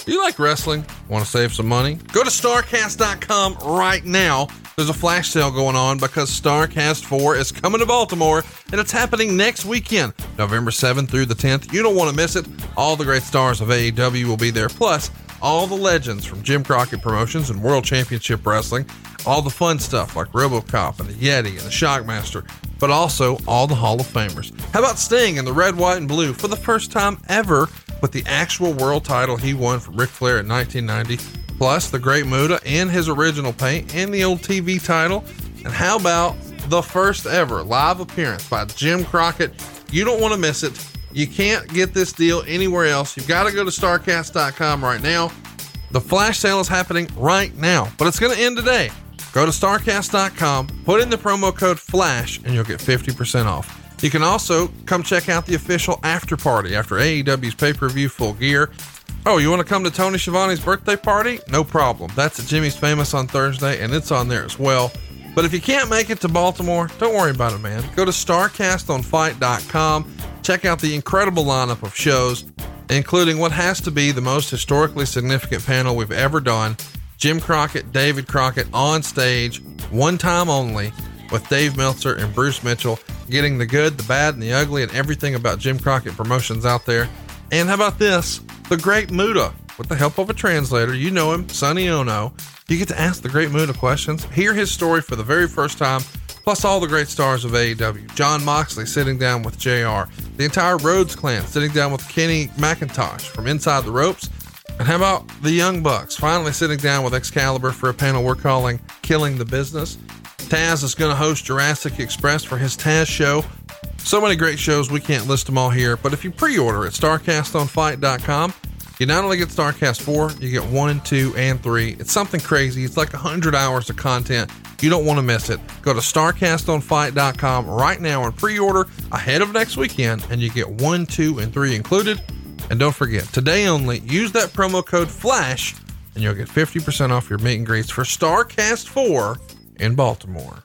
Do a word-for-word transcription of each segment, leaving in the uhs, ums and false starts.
Do you like wrestling? Want to save some money? Go to Starcast dot com right now. There's a flash sale going on because Starcast four is coming to Baltimore, and it's happening next weekend, November seventh through the tenth. You don't want to miss it. All the great stars of A E W will be there, plus all the legends from Jim Crockett Promotions and World Championship Wrestling, all the fun stuff like RoboCop and the Yeti and the Shockmaster, but also all the Hall of Famers. How about Sting in the red, white, and blue for the first time ever with the actual world title he won from Ric Flair in nineteen ninety, plus the Great Muta in his original paint and the old T V title. And how about the first ever live appearance by Jim Crockett? You don't want to miss it. You can't get this deal anywhere else. You've got to go to Starcast dot com right now. The flash sale is happening right now, but it's going to end today. Go to Starcast dot com, put in the promo code FLASH, and you'll get fifty percent off. You can also come check out the official after party after A E W's pay-per-view Full Gear. Oh, you want to come to Tony Schiavone's birthday party? No problem. That's at Jimmy's Famous on Thursday, and it's on there as well. But if you can't make it to Baltimore, don't worry about it, man. Go to Starcast on Fight dot com. Check out the incredible lineup of shows, including what has to be the most historically significant panel we've ever done. Jim Crockett, David Crockett on stage, one time only, with Dave Meltzer and Bruce Mitchell, getting the good, the bad, and the ugly, and everything about Jim Crockett Promotions out there. And how about this? The Great Muta, with the help of a translator. You know him, Sonny Ono. You get to ask the Great Muta questions, hear his story for the very first time, plus all the great stars of A E W. John Moxley sitting down with J R. The entire Rhodes clan sitting down with Kenny McIntosh from Inside the Ropes. And how about the Young Bucks finally sitting down with Excalibur for a panel we're calling Killing the Business. Taz is going to host Jurassic Express for his Taz show. So many great shows, we can't list them all here, but if you pre-order at Starcast on Fight dot com, you not only get Starcast four, you get one, two, and three. It's something crazy. It's like one hundred hours of content. You don't want to miss it. Go to Starcast on Fight dot com right now and pre-order ahead of next weekend, and you get one, two, and three included. And don't forget, today only, use that promo code FLASH, and you'll get fifty percent off your meet and greets for Starcast four in Baltimore.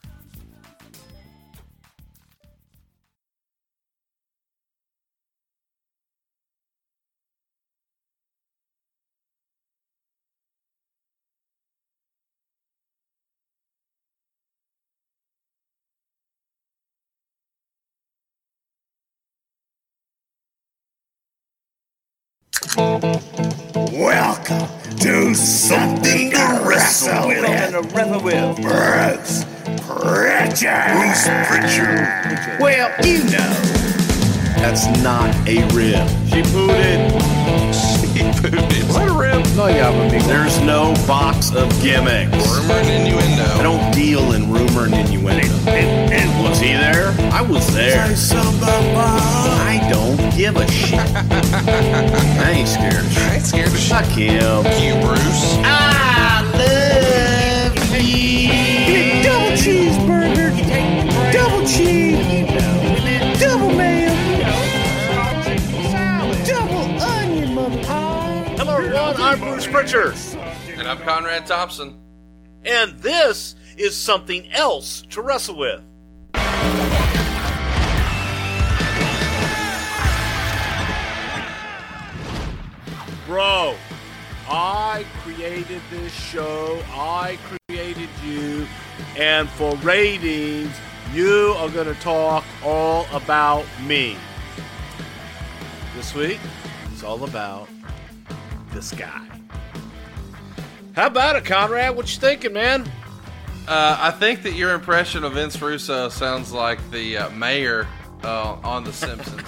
Welcome to Something to Wrestle With. Bruce Pritchard. Bruce Pritchard. Well, you know. That's not a rib. She pooted. She pooted. Is that a rib? No, yeah, I mean, there's no box of gimmicks. Rumor and innuendo. I don't deal in rumor and innuendo. And, and was he there? I was there. I don't give a shit. I ain't scared of shit. I ain't scared of shit. Fuck him. Fuck you, Bruce. I love you. Double cheeseburger. Double cheese. Double mayo. Double onion, mother. Hello, everyone. I'm Bruce Pritchard. And I'm Conrad Thompson. And this is Something Else to Wrestle With. Bro, I created this show. I created you. And for ratings, you are going to talk all about me. This week, it's all about this guy. How about it, Conrad? What you thinking, man? Uh, I think that your impression of Vince Russo sounds like the uh, mayor uh, on The Simpsons.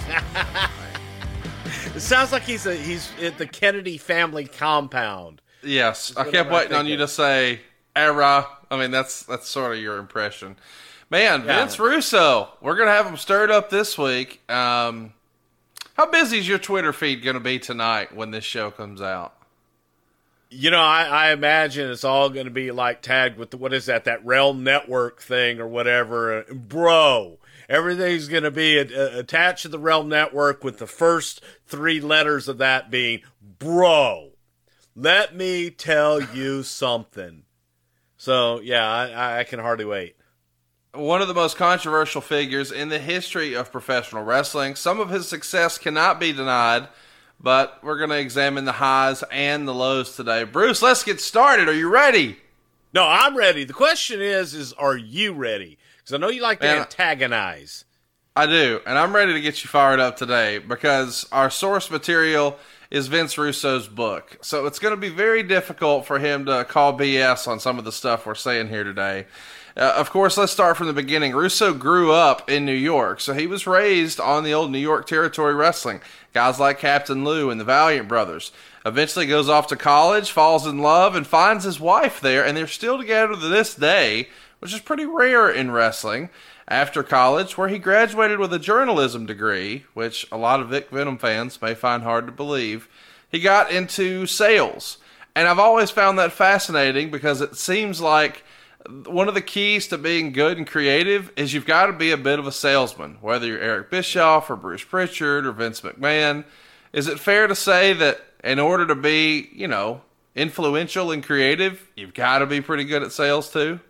It sounds like he's a, he's at the Kennedy family compound. Yes, I kept waiting on you to say era. I mean, that's that's sort of your impression. Man, Yeah. Vince Russo, we're going to have him stirred up this week. Um, how busy is your Twitter feed going to be tonight when this show comes out? You know, I, I imagine it's all going to be like tagged with the, what is that, that Realm Network thing or whatever. Bro, everything's going to be a, a, attached to the Realm Network with the first three letters of that being bro. Let me tell you something. So, yeah, I, I can hardly wait. One of the most controversial figures in the history of professional wrestling. Some of his success cannot be denied, but we're going to examine the highs and the lows today. Bruce, let's get started. Are you ready? No, I'm ready. The question is, is are you ready? Because I know you like to Man, antagonize. I do, and I'm ready to get you fired up today because our source material is Vince Russo's book. So it's going to be very difficult for him to call B S on some of the stuff we're saying here today. Uh, of course, let's start from the beginning. Russo grew up in New York, so he was raised on the old New York territory wrestling. Guys like Captain Lou and the Valiant Brothers. Eventually goes off to college, falls in love, and finds his wife there, and they're still together to this day, which is pretty rare in wrestling. After college, where he graduated with a journalism degree, which a lot of Vic Venom fans may find hard to believe, he got into sales. And I've always found that fascinating because it seems like one of the keys to being good and creative is you've got to be a bit of a salesman, whether you're Eric Bischoff or Bruce Pritchard or Vince McMahon. Is it fair to say that in order to be, you know, influential and creative, you've got to be pretty good at sales too?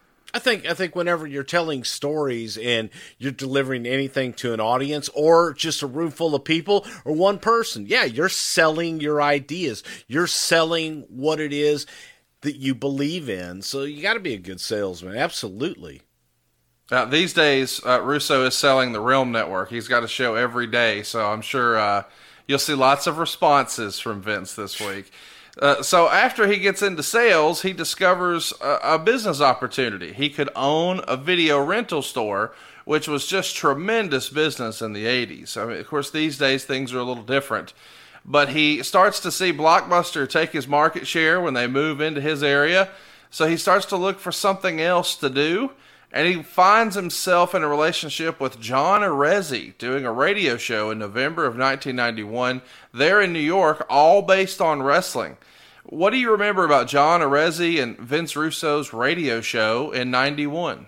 I think I think whenever you're telling stories and you're delivering anything to an audience or just a room full of people or one person, yeah, you're selling your ideas. You're selling what it is that you believe in. So you got to be a good salesman. Absolutely. Now, these days, uh, Russo is selling the Realm Network. He's got a show every day, so I'm sure uh, you'll see lots of responses from Vince this week. Uh, so after he gets into sales, he discovers a, a business opportunity. He could own a video rental store, which was just tremendous business in the eighties. I mean, of course, these days things are a little different. But he starts to see Blockbuster take his market share when they move into his area. So he starts to look for something else to do. And he finds himself in a relationship with John Arezzi, doing a radio show in November of nineteen ninety-one, there in New York, all based on wrestling. What do you remember about John Arezzi and Vince Russo's radio show in ninety-one?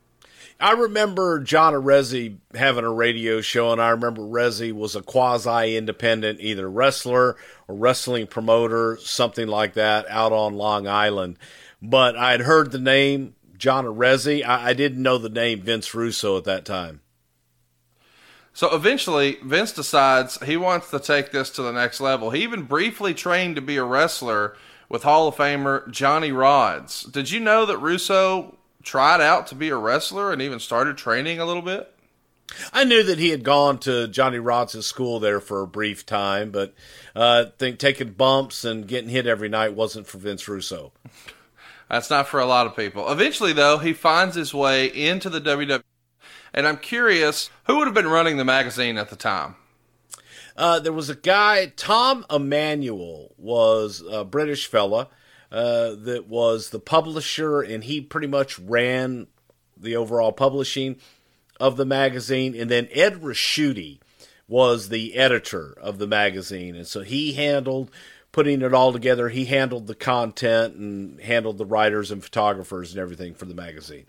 I remember John Arezzi having a radio show, and I remember Arezzi was a quasi-independent, either wrestler or wrestling promoter, something like that, out on Long Island. But I had heard the name John Arezzi. I, I didn't know the name Vince Russo at that time. So eventually, Vince decides he wants to take this to the next level. He even briefly trained to be a wrestler with Hall of Famer Johnny Rodz. Did you know that Russo tried out to be a wrestler and even started training a little bit? I knew that he had gone to Johnny Rodz's school there for a brief time, but uh, I think taking bumps and getting hit every night wasn't for Vince Russo. That's not for a lot of people. Eventually, though, he finds his way into the W W E, and I'm curious, who would have been running the magazine at the time? Uh, there was a guy, Tom Emanuel, was a British fella uh, that was the publisher, and he pretty much ran the overall publishing of the magazine. And then Ed Raschuti was the editor of the magazine, and so he handled putting it all together. He handled the content and handled the writers and photographers and everything for the magazine.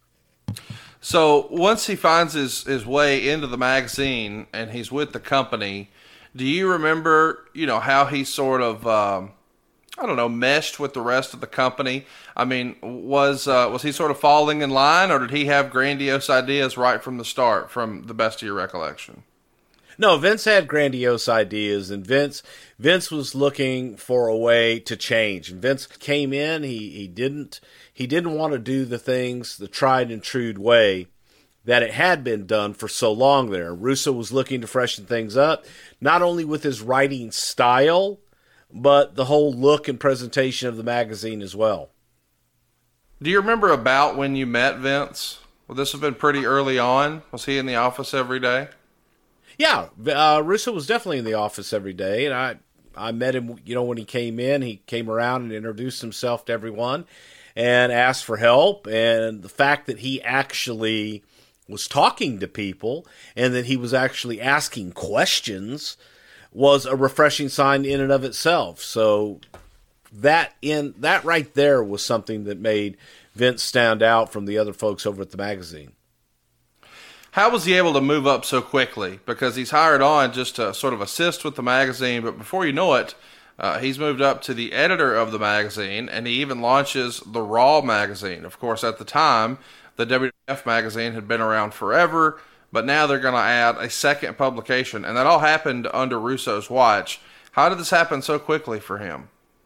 So once he finds his, his way into the magazine and he's with the company, do you remember, you know, how he sort of, um, I don't know, meshed with the rest of the company? I mean, was uh, was he sort of falling in line, or did he have grandiose ideas right from the start, from the best of your recollection? No, Vince had grandiose ideas, and Vince Vince was looking for a way to change. And Vince came in, he he didn't he didn't want to do the things the tried and true way that it had been done for so long there. Russo was looking to freshen things up, not only with his writing style, but the whole look and presentation of the magazine as well. Do you remember about when you met Vince? Well, this have been pretty early on. Was he in the office every day? Yeah, uh, Russo was definitely in the office every day, and I, I met him, you know, when he came in. He came around and introduced himself to everyone and asked for help, and the fact that he actually was talking to people and that he was actually asking questions was a refreshing sign in and of itself. So that in that right there was something that made Vince stand out from the other folks over at the magazine. How was he able to move up so quickly? Because he's hired on just to sort of assist with the magazine, but before you know it, uh, he's moved up to the editor of the magazine, and he even launches the Raw magazine. Of course, at the time, the W W F magazine had been around forever, but now they're going to add a second publication, and that all happened under Russo's watch. How did this happen so quickly for him?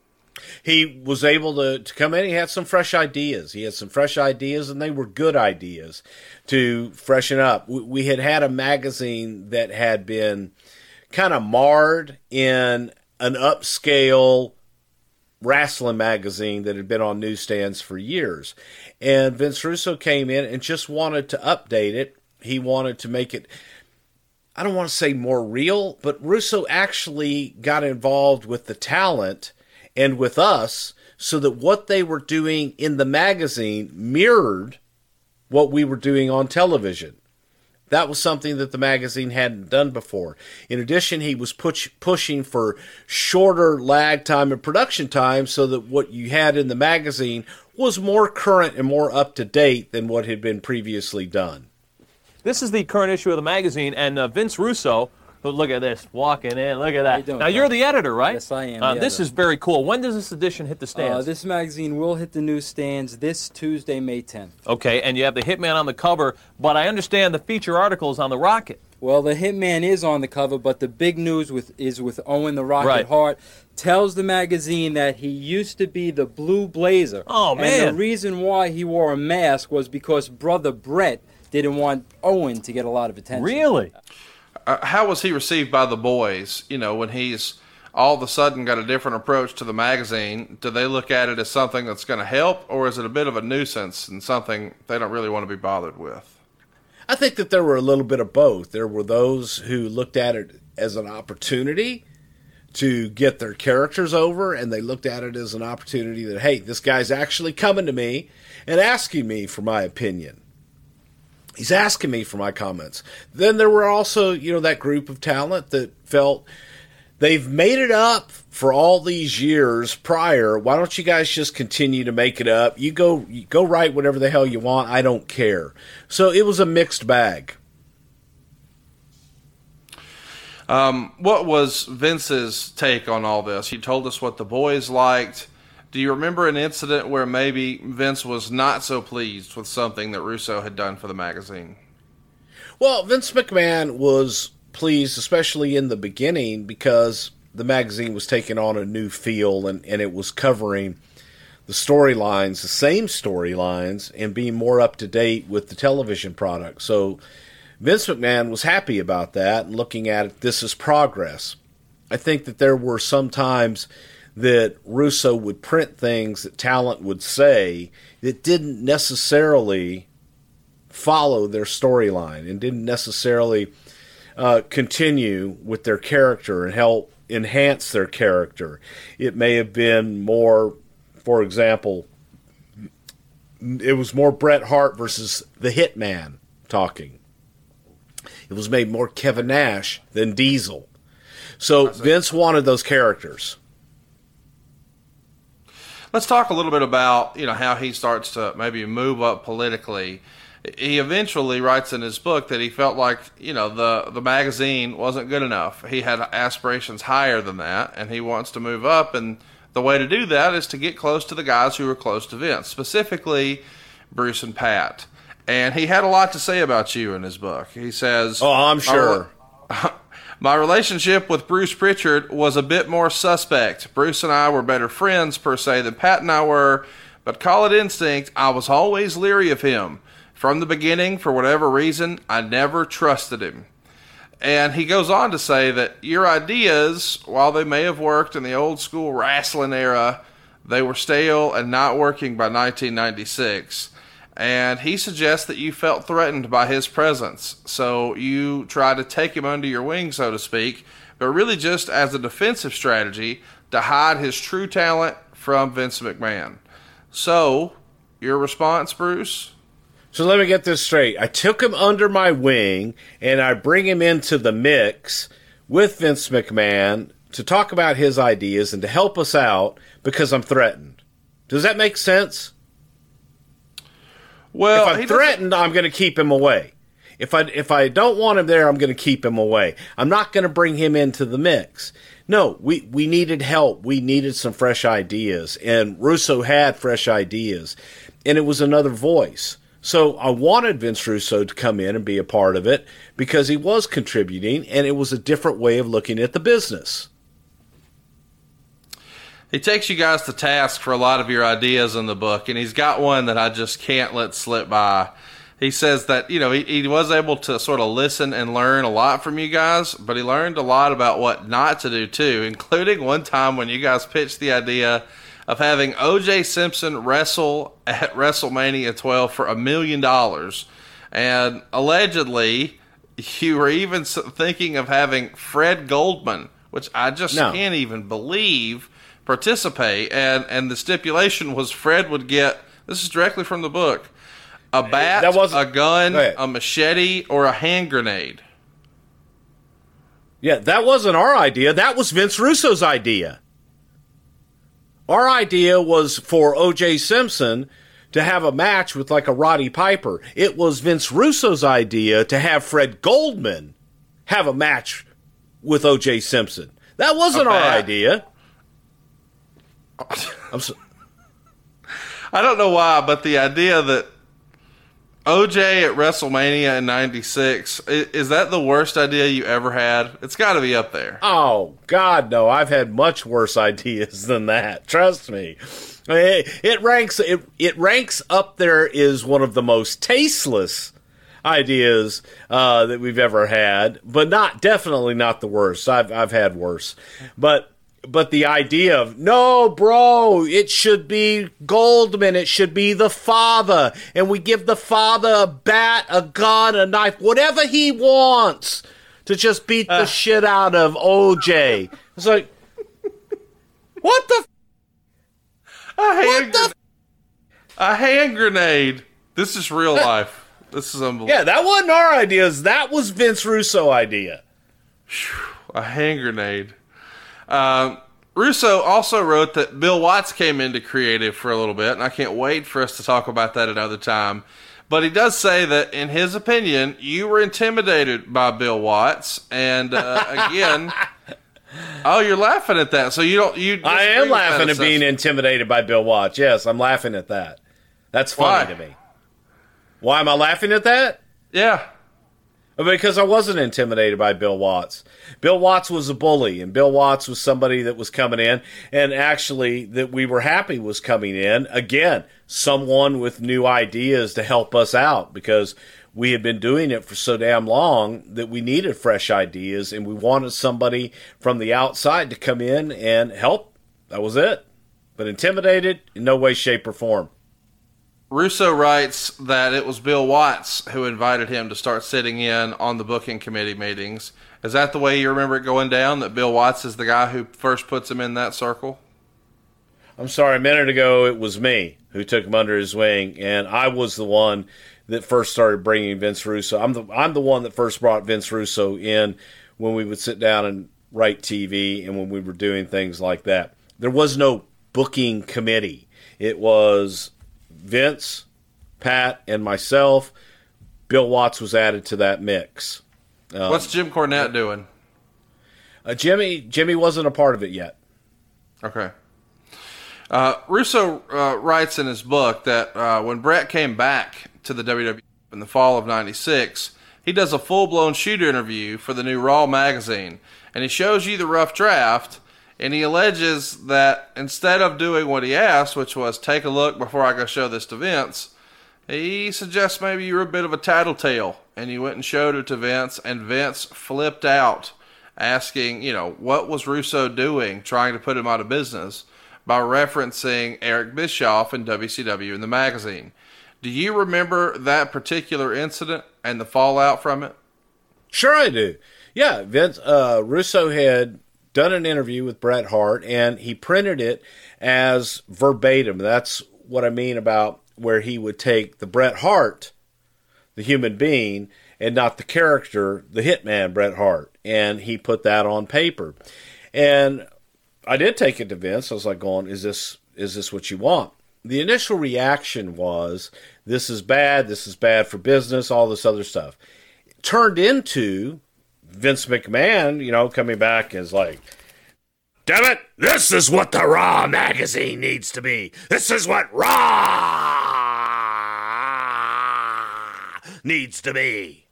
He was able to, to come in. He had some fresh ideas. He had some fresh ideas, and they were good ideas to freshen up. We, we had had a magazine that had been kind of marred in an upscale wrestling magazine that had been on newsstands for years. And Vince Russo came in and just wanted to update it. He wanted to make it, I don't want to say more real, but Russo actually got involved with the talent and with us so that what they were doing in the magazine mirrored what we were doing on television. That was something that the magazine hadn't done before. In addition, he was push, pushing for shorter lag time and production time so that what you had in the magazine was more current and more up-to-date than what had been previously done. This is the current issue of the magazine, and uh, Vince Russo, look at this, walking in, look at that. How you doing, now, you're Tom? the editor, right? Yes, I am. Uh, the this editor. is very cool. When does this edition hit the stands? Uh, this magazine will hit the newsstands this Tuesday, May tenth. Okay, and you have the Hitman on the cover, but I understand the feature article is on the Rocket. Well, the Hitman is on the cover, but the big news with is with Owen the Rocket Right. Hart. Tells the magazine that he used to be the Blue Blazer. Oh, man. And the reason why he wore a mask was because Brother Brett didn't want Owen to get a lot of attention. Really? Uh, how was he received by the boys, you know, when he's all of a sudden got a different approach to the magazine? Do they look at it as something that's going to help, or is it a bit of a nuisance and something they don't really want to be bothered with? I think that there were a little bit of both. There were those who looked at it as an opportunity to get their characters over, and they looked at it as an opportunity that, hey, this guy's actually coming to me and asking me for my opinion. He's asking me for my comments. Then there were also, you know, that group of talent that felt they've made it up for all these years prior. Why don't you guys just continue to make it up? You go, you go write whatever the hell you want. I don't care. So it was a mixed bag. Um, what was Vince's take on all this? He told us what the boys liked. Do you remember an incident where maybe Vince was not so pleased with something that Russo had done for the magazine? Well, Vince McMahon was pleased, especially in the beginning, because the magazine was taking on a new feel and, and it was covering the storylines, the same storylines, and being more up to date with the television product. So Vince McMahon was happy about that and looking at it, this is progress. I think that there were some times that Russo would print things that talent would say that didn't necessarily follow their storyline and didn't necessarily uh, continue with their character and help enhance their character. It may have been more, for example, it was more Bret Hart versus the Hitman talking. It was made more Kevin Nash than Diesel. So Vince wanted those characters. Let's talk a little bit about, you know, how he starts to maybe move up politically. He eventually writes in his book that he felt like, you know, the, the magazine wasn't good enough. He had aspirations higher than that, and he wants to move up, and the way to do that is to get close to the guys who were close to Vince, specifically Bruce and Pat. And he had a lot to say about you in his book. He says, Oh, I'm sure. My relationship with Bruce Pritchard was a bit more suspect. Bruce and I were better friends, per se, than Pat and I were, but call it instinct, I was always leery of him. From the beginning, for whatever reason, I never trusted him. And he goes on to say that your ideas, while they may have worked in the old school wrestling era, they were stale and not working by nineteen ninety-six. And he suggests that you felt threatened by his presence. So you try to take him under your wing, so to speak, but really just as a defensive strategy to hide his true talent from Vince McMahon. So, your response, Bruce? So let me get this straight. I took him under my wing, and I bring him into the mix with Vince McMahon to talk about his ideas and to help us out because I'm threatened. Does that make sense? Well, if I'm threatened, I'm going to keep him away. If I if I don't want him there, I'm going to keep him away. I'm not going to bring him into the mix. No, we, we needed help. We needed some fresh ideas, and Russo had fresh ideas, and it was another voice. So I wanted Vince Russo to come in and be a part of it because he was contributing, and it was a different way of looking at the business. He takes you guys to task for a lot of your ideas in the book, and he's got one that I just can't let slip by. He says that, you know, he, he was able to sort of listen and learn a lot from you guys, but he learned a lot about what not to do too, including one time when you guys pitched the idea of having O J Simpson wrestle at WrestleMania twelve for a million dollars. And allegedly, you were even thinking of having Fred Goldman, which I just No. can't even believe, participate. And, and the stipulation was Fred would get, this is directly from the book, a bat, That wasn't- a gun, Go ahead. a machete, or a hand grenade. Yeah, that wasn't our idea. That was Vince Russo's idea. Our idea was for O J Simpson to have a match with like a Roddy Piper. It was Vince Russo's idea to have Fred Goldman have a match with O J Simpson. That wasn't A our bat. idea. I'm so, I don't know why, but the idea that O J at WrestleMania in ninety-six, is, is that the worst idea you ever had? It's got to be up there. oh, God, no. I've had much worse ideas than that. Trust me. It, it ranks it, it ranks up there as one of the most tasteless ideas uh, that we've ever had, but not definitely not the worst. I've I've had worse. But But the idea of, no, bro, it should be Goldman. It should be the father. And we give the father a bat, a gun, a knife, whatever he wants to just beat the uh, shit out of O J. It's like, what the? A hand, what the? A hand grenade. This is real life. This is unbelievable. Yeah, that wasn't our ideas. That was Vince Russo idea. A hand grenade. Um, Russo also wrote that Bill Watts came into creative for a little bit, and I can't wait for us to talk about that another time. But he does say that, in his opinion, you were intimidated by Bill Watts, and uh, again, oh, you're laughing at that. So you don't? You? I am laughing at being intimidated by Bill Watts. Yes, I'm laughing at that. That's funny Why? to me. Why am I laughing at that? Yeah. Because I wasn't intimidated by Bill Watts. Bill Watts was a bully, and Bill Watts was somebody that was coming in, and actually that we were happy was coming in. Again, someone with new ideas to help us out, because we had been doing it for so damn long that we needed fresh ideas, and we wanted somebody from the outside to come in and help. That was it. But intimidated in no way, shape, or form. Russo writes that it was Bill Watts who invited him to start sitting in on the booking committee meetings. Is that the way you remember it going down, that Bill Watts is the guy who first puts him in that circle? I'm sorry, a minute ago it was me who took him under his wing, and I was the one that first started bringing Vince Russo. I'm the I'm the one that first brought Vince Russo in when we would sit down and write T V and when we were doing things like that. There was no booking committee. It was Vince, Pat, and myself. Bill Watts was added to that mix. Um, What's Jim Cornette doing? Uh, Jimmy Jimmy wasn't a part of it yet. Okay. Uh, Russo uh, writes in his book that uh, when Brett came back to the W W F in the fall of ninety-six, he does a full-blown shoot interview for the new Raw magazine, and he shows you the rough draft, and he alleges that instead of doing what he asked, which was take a look before I go show this to Vince, he suggests maybe you were a bit of a tattletale, and you went and showed it to Vince, and Vince flipped out, asking, you know, what was Russo doing, trying to put him out of business, by referencing Eric Bischoff and W C W in the magazine. Do you remember that particular incident and the fallout from it? Sure I do. Yeah, Vince uh, Russo had done an interview with Bret Hart, and he printed it as verbatim. That's what I mean about where he would take the Bret Hart, the human being, and not the character, the hitman Bret Hart, and he put that on paper. And I did take it to Vince. I was like going, is this is this what you want? The initial reaction was, this is bad, this is bad for business, all this other stuff. It turned into Vince McMahon, you know, coming back as like, damn it, this is what the Raw magazine needs to be. This is what Raw needs to be.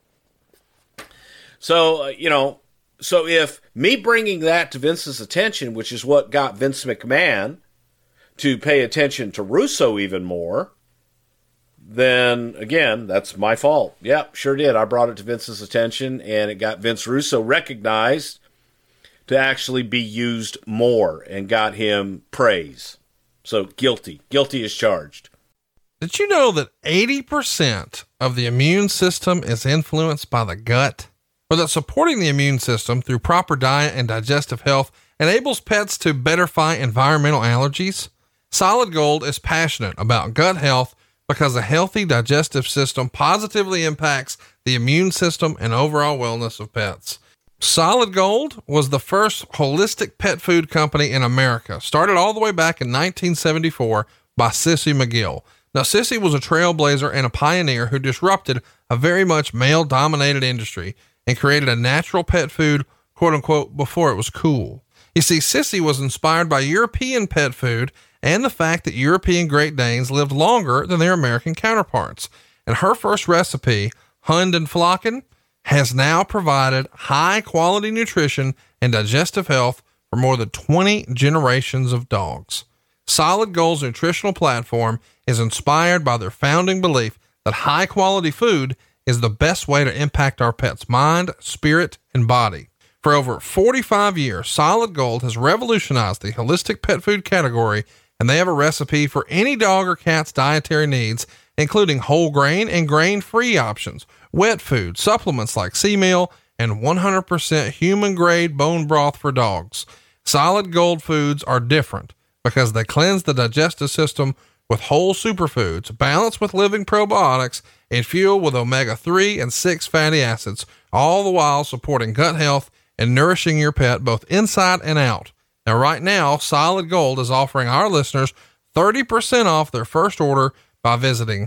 So, uh, you know, so if me bringing that to Vince's attention, which is what got Vince McMahon to pay attention to Russo even more, then, again, that's my fault. Yep, sure did. I brought it to Vince's attention, and it got Vince Russo recognized to actually be used more and got him praise. So, guilty. Guilty is charged. Did you know that eighty percent of the immune system is influenced by the gut? Or that supporting the immune system through proper diet and digestive health enables pets to better fight environmental allergies? Solid Gold is passionate about gut health because a healthy digestive system positively impacts the immune system and overall wellness of pets. Solid Gold was the first holistic pet food company in America, started all the way back in nineteen seventy-four by Sissy McGill. Now, Sissy was a trailblazer and a pioneer who disrupted a very much male-dominated industry and created a natural pet food, quote unquote, before it was cool. You see, Sissy was inspired by European pet food and the fact that European Great Danes lived longer than their American counterparts. And her first recipe, Hund and Flocken, has now provided high quality nutrition and digestive health for more than twenty generations of dogs. Solid Gold's nutritional platform is inspired by their founding belief that high quality food is the best way to impact our pet's mind, spirit, and body. For over forty-five years, Solid Gold has revolutionized the holistic pet food category, and they have a recipe for any dog or cat's dietary needs, including whole grain and grain-free options, wet food, supplements like sea meal, and one hundred percent human-grade bone broth for dogs. Solid Gold foods are different because they cleanse the digestive system with whole superfoods, balanced with living probiotics, and fuel with omega three and six fatty acids, all the while supporting gut health and nourishing your pet both inside and out. Now, right now, Solid Gold is offering our listeners thirty percent off their first order by visiting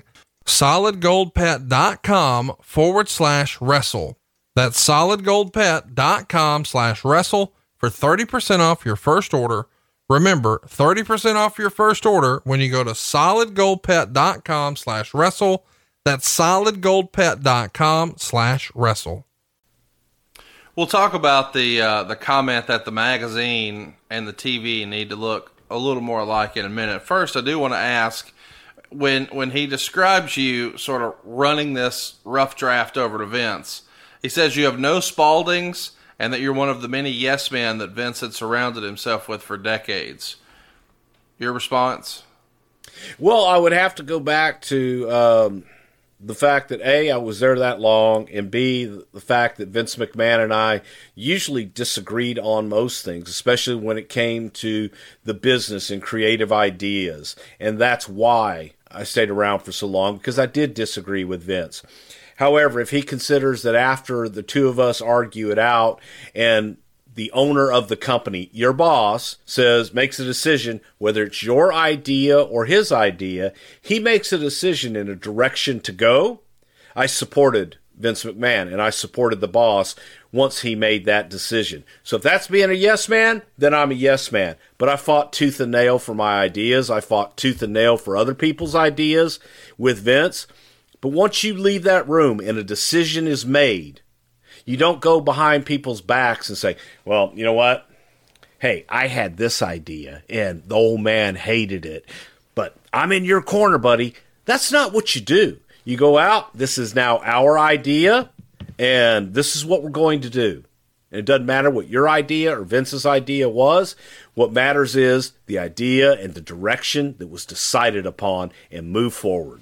solidgoldpet.com forward slash wrestle. That's solidgoldpet.com slash wrestle for thirty percent off your first order. Remember, thirty percent off your first order when you go to solidgoldpet.com slash wrestle. That's solidgoldpet.com slash wrestle. We'll talk about the uh, the comment that the magazine and the T V need to look a little more alike in a minute. First, I do want to ask, when when he describes you sort of running this rough draft over to Vince, he says you have no Spaldings and that you're one of the many yes men that Vince had surrounded himself with for decades. Your response? Well, I would have to go back to um, the fact that A, I was there that long, and B, the fact that Vince McMahon and I usually disagreed on most things, especially when it came to the business and creative ideas. And that's why I stayed around for so long, because I did disagree with Vince. However, if he considers that after the two of us argue it out and the owner of the company, your boss, says, makes a decision, whether it's your idea or his idea, he makes a decision in a direction to go. I supported Vince McMahon and I supported the boss once he made that decision. So if that's being a yes man, then I'm a yes man. But I fought tooth and nail for my ideas. I fought tooth and nail for other people's ideas with Vince. But once you leave that room and a decision is made, you don't go behind people's backs and say, well, you know what? Hey, I had this idea and the old man hated it, but I'm in your corner, buddy. That's not what you do. You go out, this is now our idea, and this is what we're going to do. And it doesn't matter what your idea or Vince's idea was. What matters is the idea and the direction that was decided upon, and move forward.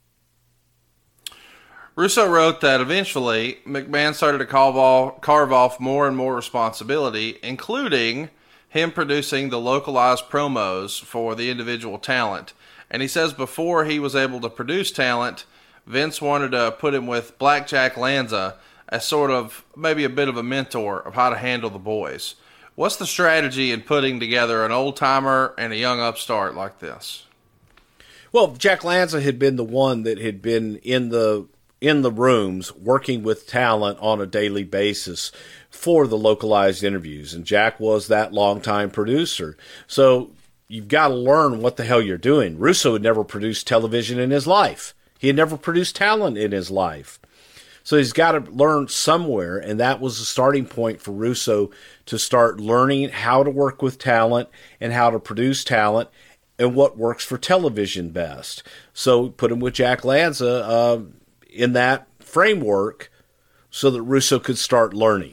Russo wrote that eventually McMahon started to carve off, carve off more and more responsibility, including him producing the localized promos for the individual talent. And he says before he was able to produce talent, Vince wanted to put him with Blackjack Lanza as sort of maybe a bit of a mentor of how to handle the boys. What's the strategy in putting together an old-timer and a young upstart like this? Well, Jack Lanza had been the one that had been in the in the rooms working with talent on a daily basis for the localized interviews. And Jack was that longtime producer. So you've got to learn what the hell you're doing. Russo had never produced television in his life. He had never produced talent in his life. So he's got to learn somewhere, and that was the starting point for Russo to start learning how to work with talent and how to produce talent and what works for television best. So put him with Jack Lanza uh, in that framework so that Russo could start learning.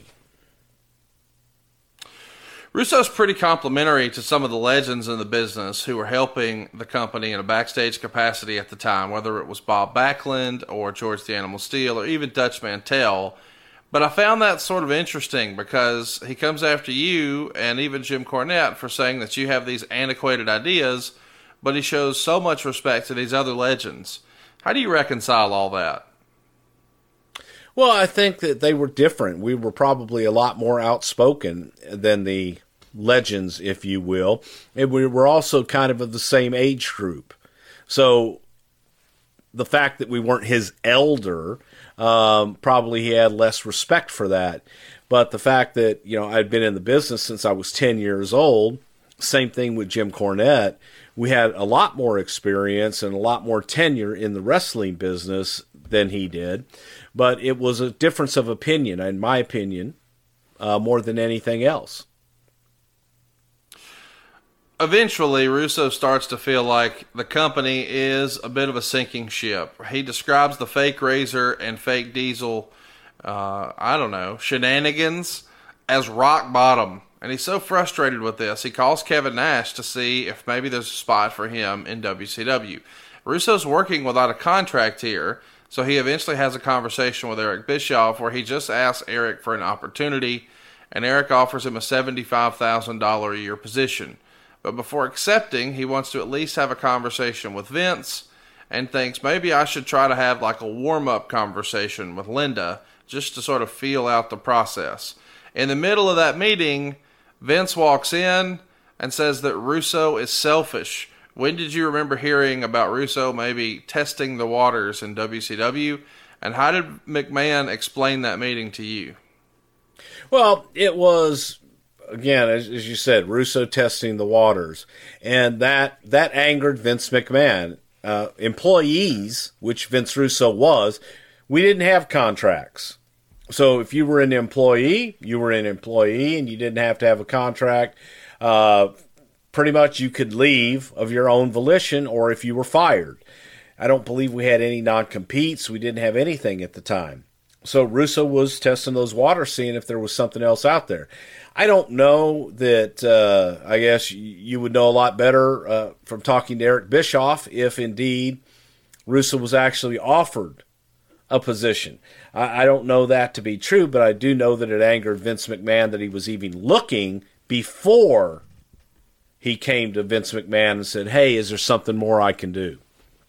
Russo's pretty complimentary to some of the legends in the business who were helping the company in a backstage capacity at the time, whether it was Bob Backlund or George the Animal Steele or even Dutch Mantell. But I found that sort of interesting because he comes after you and even Jim Cornette for saying that you have these antiquated ideas, but he shows so much respect to these other legends. How do you reconcile all that? Well, I think that they were different. We were probably a lot more outspoken than the legends, if you will. And we were also kind of of the same age group. So the fact that we weren't his elder, um, probably he had less respect for that. But the fact that, you know, I'd been in the business since I was ten years old, same thing with Jim Cornette. We had a lot more experience and a lot more tenure in the wrestling business than he did. But it was a difference of opinion, in my opinion, uh, more than anything else. Eventually, Russo starts to feel like the company is a bit of a sinking ship. He describes the fake Razor and fake Diesel, uh, I don't know, shenanigans as rock bottom. And he's so frustrated with this, he calls Kevin Nash to see if maybe there's a spot for him in W C W. Russo's working without a contract here, so he eventually has a conversation with Eric Bischoff where he just asks Eric for an opportunity, and Eric offers him a seventy-five thousand dollars a year position. But before accepting, he wants to at least have a conversation with Vince and thinks maybe I should try to have like a warm-up conversation with Linda just to sort of feel out the process. In the middle of that meeting, Vince walks in and says that Russo is selfish. When did you remember hearing about Russo maybe testing the waters in W C W? And how did McMahon explain that meeting to you? Well, it was, again, as, as you said, Russo testing the waters. And that, that angered Vince McMahon. Uh, employees, which Vince Russo was, we didn't have contracts. So if you were an employee, you were an employee and you didn't have to have a contract. Uh, pretty much you could leave of your own volition or if you were fired. I don't believe we had any non-competes. We didn't have anything at the time. So Russo was testing those waters, seeing if there was something else out there. I don't know that, uh, I guess you would know a lot better uh, from talking to Eric Bischoff if indeed Russo was actually offered a position. I, I don't know that to be true, but I do know that it angered Vince McMahon that he was even looking before he came to Vince McMahon and said, hey, is there something more I can do?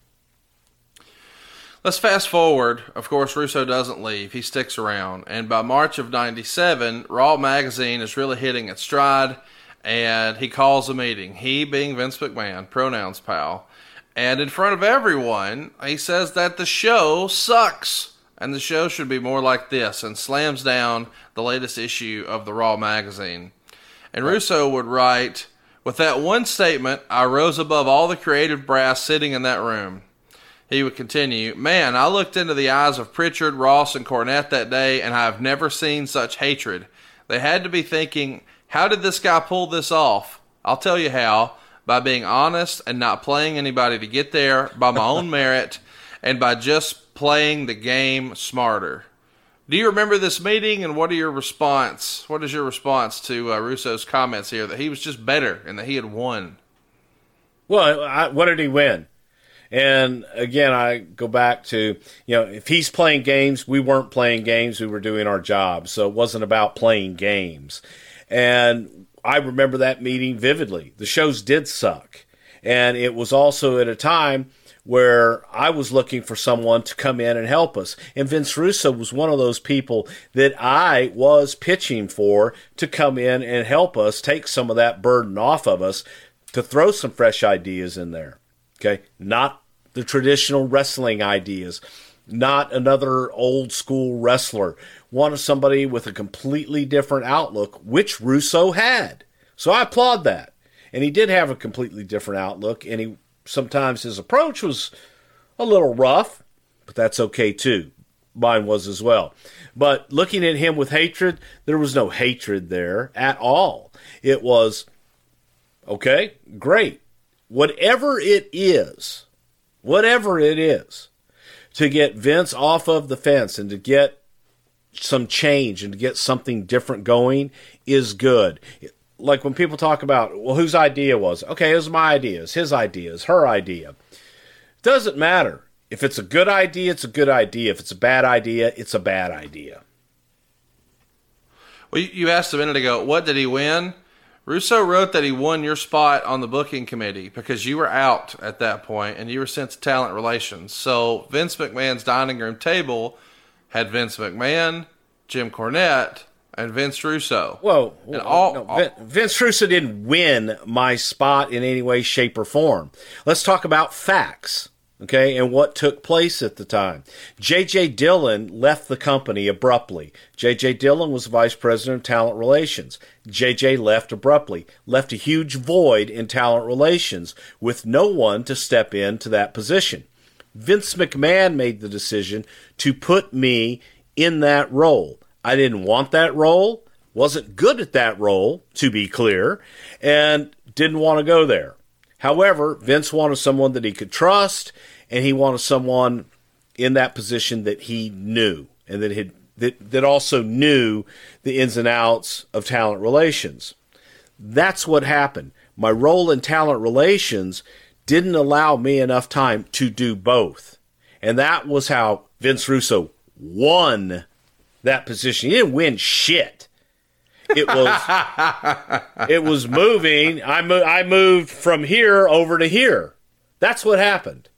Let's fast forward. Of course, Russo doesn't leave. He sticks around. And by March of ninety-seven, Raw Magazine is really hitting its stride, and he calls a meeting. He, being Vince McMahon, pronouns pal. And in front of everyone, he says that the show sucks, and the show should be more like this, and slams down the latest issue of the Raw Magazine. And Russo would write, with that one statement, I rose above all the creative brass sitting in that room. He would continue, man, I looked into the eyes of Pritchard, Ross, and Cornette that day, and I have never seen such hatred. They had to be thinking, how did this guy pull this off? I'll tell you how. By being honest and not playing anybody to get there, by my own merit, and by just playing the game smarter. Do you remember this meeting, and what are your response? What is your response to uh, Russo's comments here that he was just better and that he had won? Well, I, what did he win? And again, I go back to, you know, if he's playing games, we weren't playing games, we were doing our job. So it wasn't about playing games. And I remember that meeting vividly. The shows did suck. And it was also at a time where I was looking for someone to come in and help us. And Vince Russo was one of those people that I was pitching for to come in and help us take some of that burden off of us, to throw some fresh ideas in there. Okay, not the traditional wrestling ideas, not another old school wrestler. Wanted somebody with a completely different outlook, which Russo had. So I applaud that. And he did have a completely different outlook, and he sometimes his approach was a little rough, but that's okay too. mine was as well. But looking at him with hatred, there was no hatred there at all. It was, okay, great. Whatever it is, whatever it is, to get Vince off of the fence and to get some change and to get something different going is good. Like when people talk about, well, whose idea was it? Okay, it was my idea. It's his idea. It's her idea. Doesn't matter. If it's a good idea, it's a good idea. If it's a bad idea, it's a bad idea. Well, you asked a minute ago, what did he win? Russo wrote that he won your spot on the booking committee because you were out at that point and you were sent to talent relations. So Vince McMahon's dining room table had Vince McMahon, Jim Cornette, and Vince Russo. Whoa. And all, no, all, Vince Russo didn't win my spot in any way, shape, or form. Let's talk about facts. Okay, and what took place at the time. J J. Dillon left the company abruptly. J J. Dillon was vice president of talent relations. J J left abruptly, left a huge void in talent relations with no one to step into that position. Vince McMahon made the decision to put me in that role. I didn't want that role, wasn't good at that role, to be clear, and didn't want to go there. However, Vince wanted someone that he could trust, and he wanted someone in that position that he knew, and that had that, that also knew the ins and outs of talent relations. That's what happened. My role in talent relations didn't allow me enough time to do both. And that was how Vince Russo won that position. He didn't win shit. It was it was moving. I, mo- I moved from here over to here. That's what happened.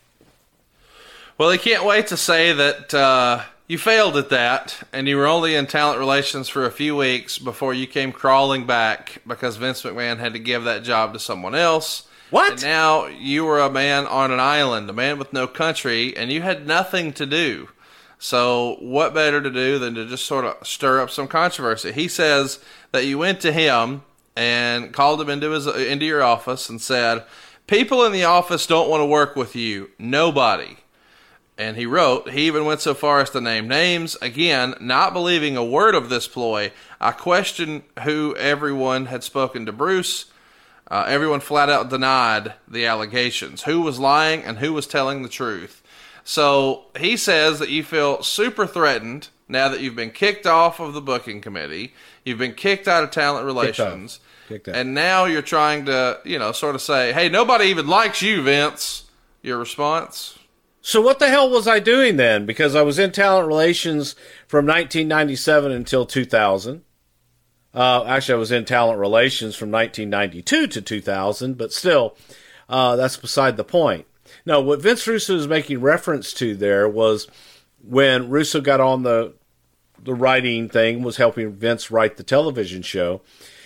Well, he can't wait to say that uh, you failed at that, and you were only in talent relations for a few weeks before you came crawling back because Vince McMahon had to give that job to someone else. What? And now you were a man on an island, a man with no country, and you had nothing to do. So what better to do than to just sort of stir up some controversy? He says that you went to him and called him into his into your office and said, people in the office don't want to work with you. Nobody. And he wrote, he even went so far as to name names. Again, not believing a word of this ploy, I question who everyone had spoken to Bruce. Uh, everyone flat out denied the allegations. Who was lying and who was telling the truth? So he says that you feel super threatened now that you've been kicked off of the booking committee. You've been kicked out of talent relations. Kicked out. And now you're trying to, you know, sort of say, hey, nobody even likes you, Vince. Your response? So what the hell was I doing then? Because I was in talent relations from nineteen ninety-seven until two thousand. Uh, actually, I was in talent relations from nineteen ninety-two to two thousand, but still, uh, that's beside the point. No, what Vince Russo was making reference to there was when Russo got on the the writing thing, was helping Vince write the television show.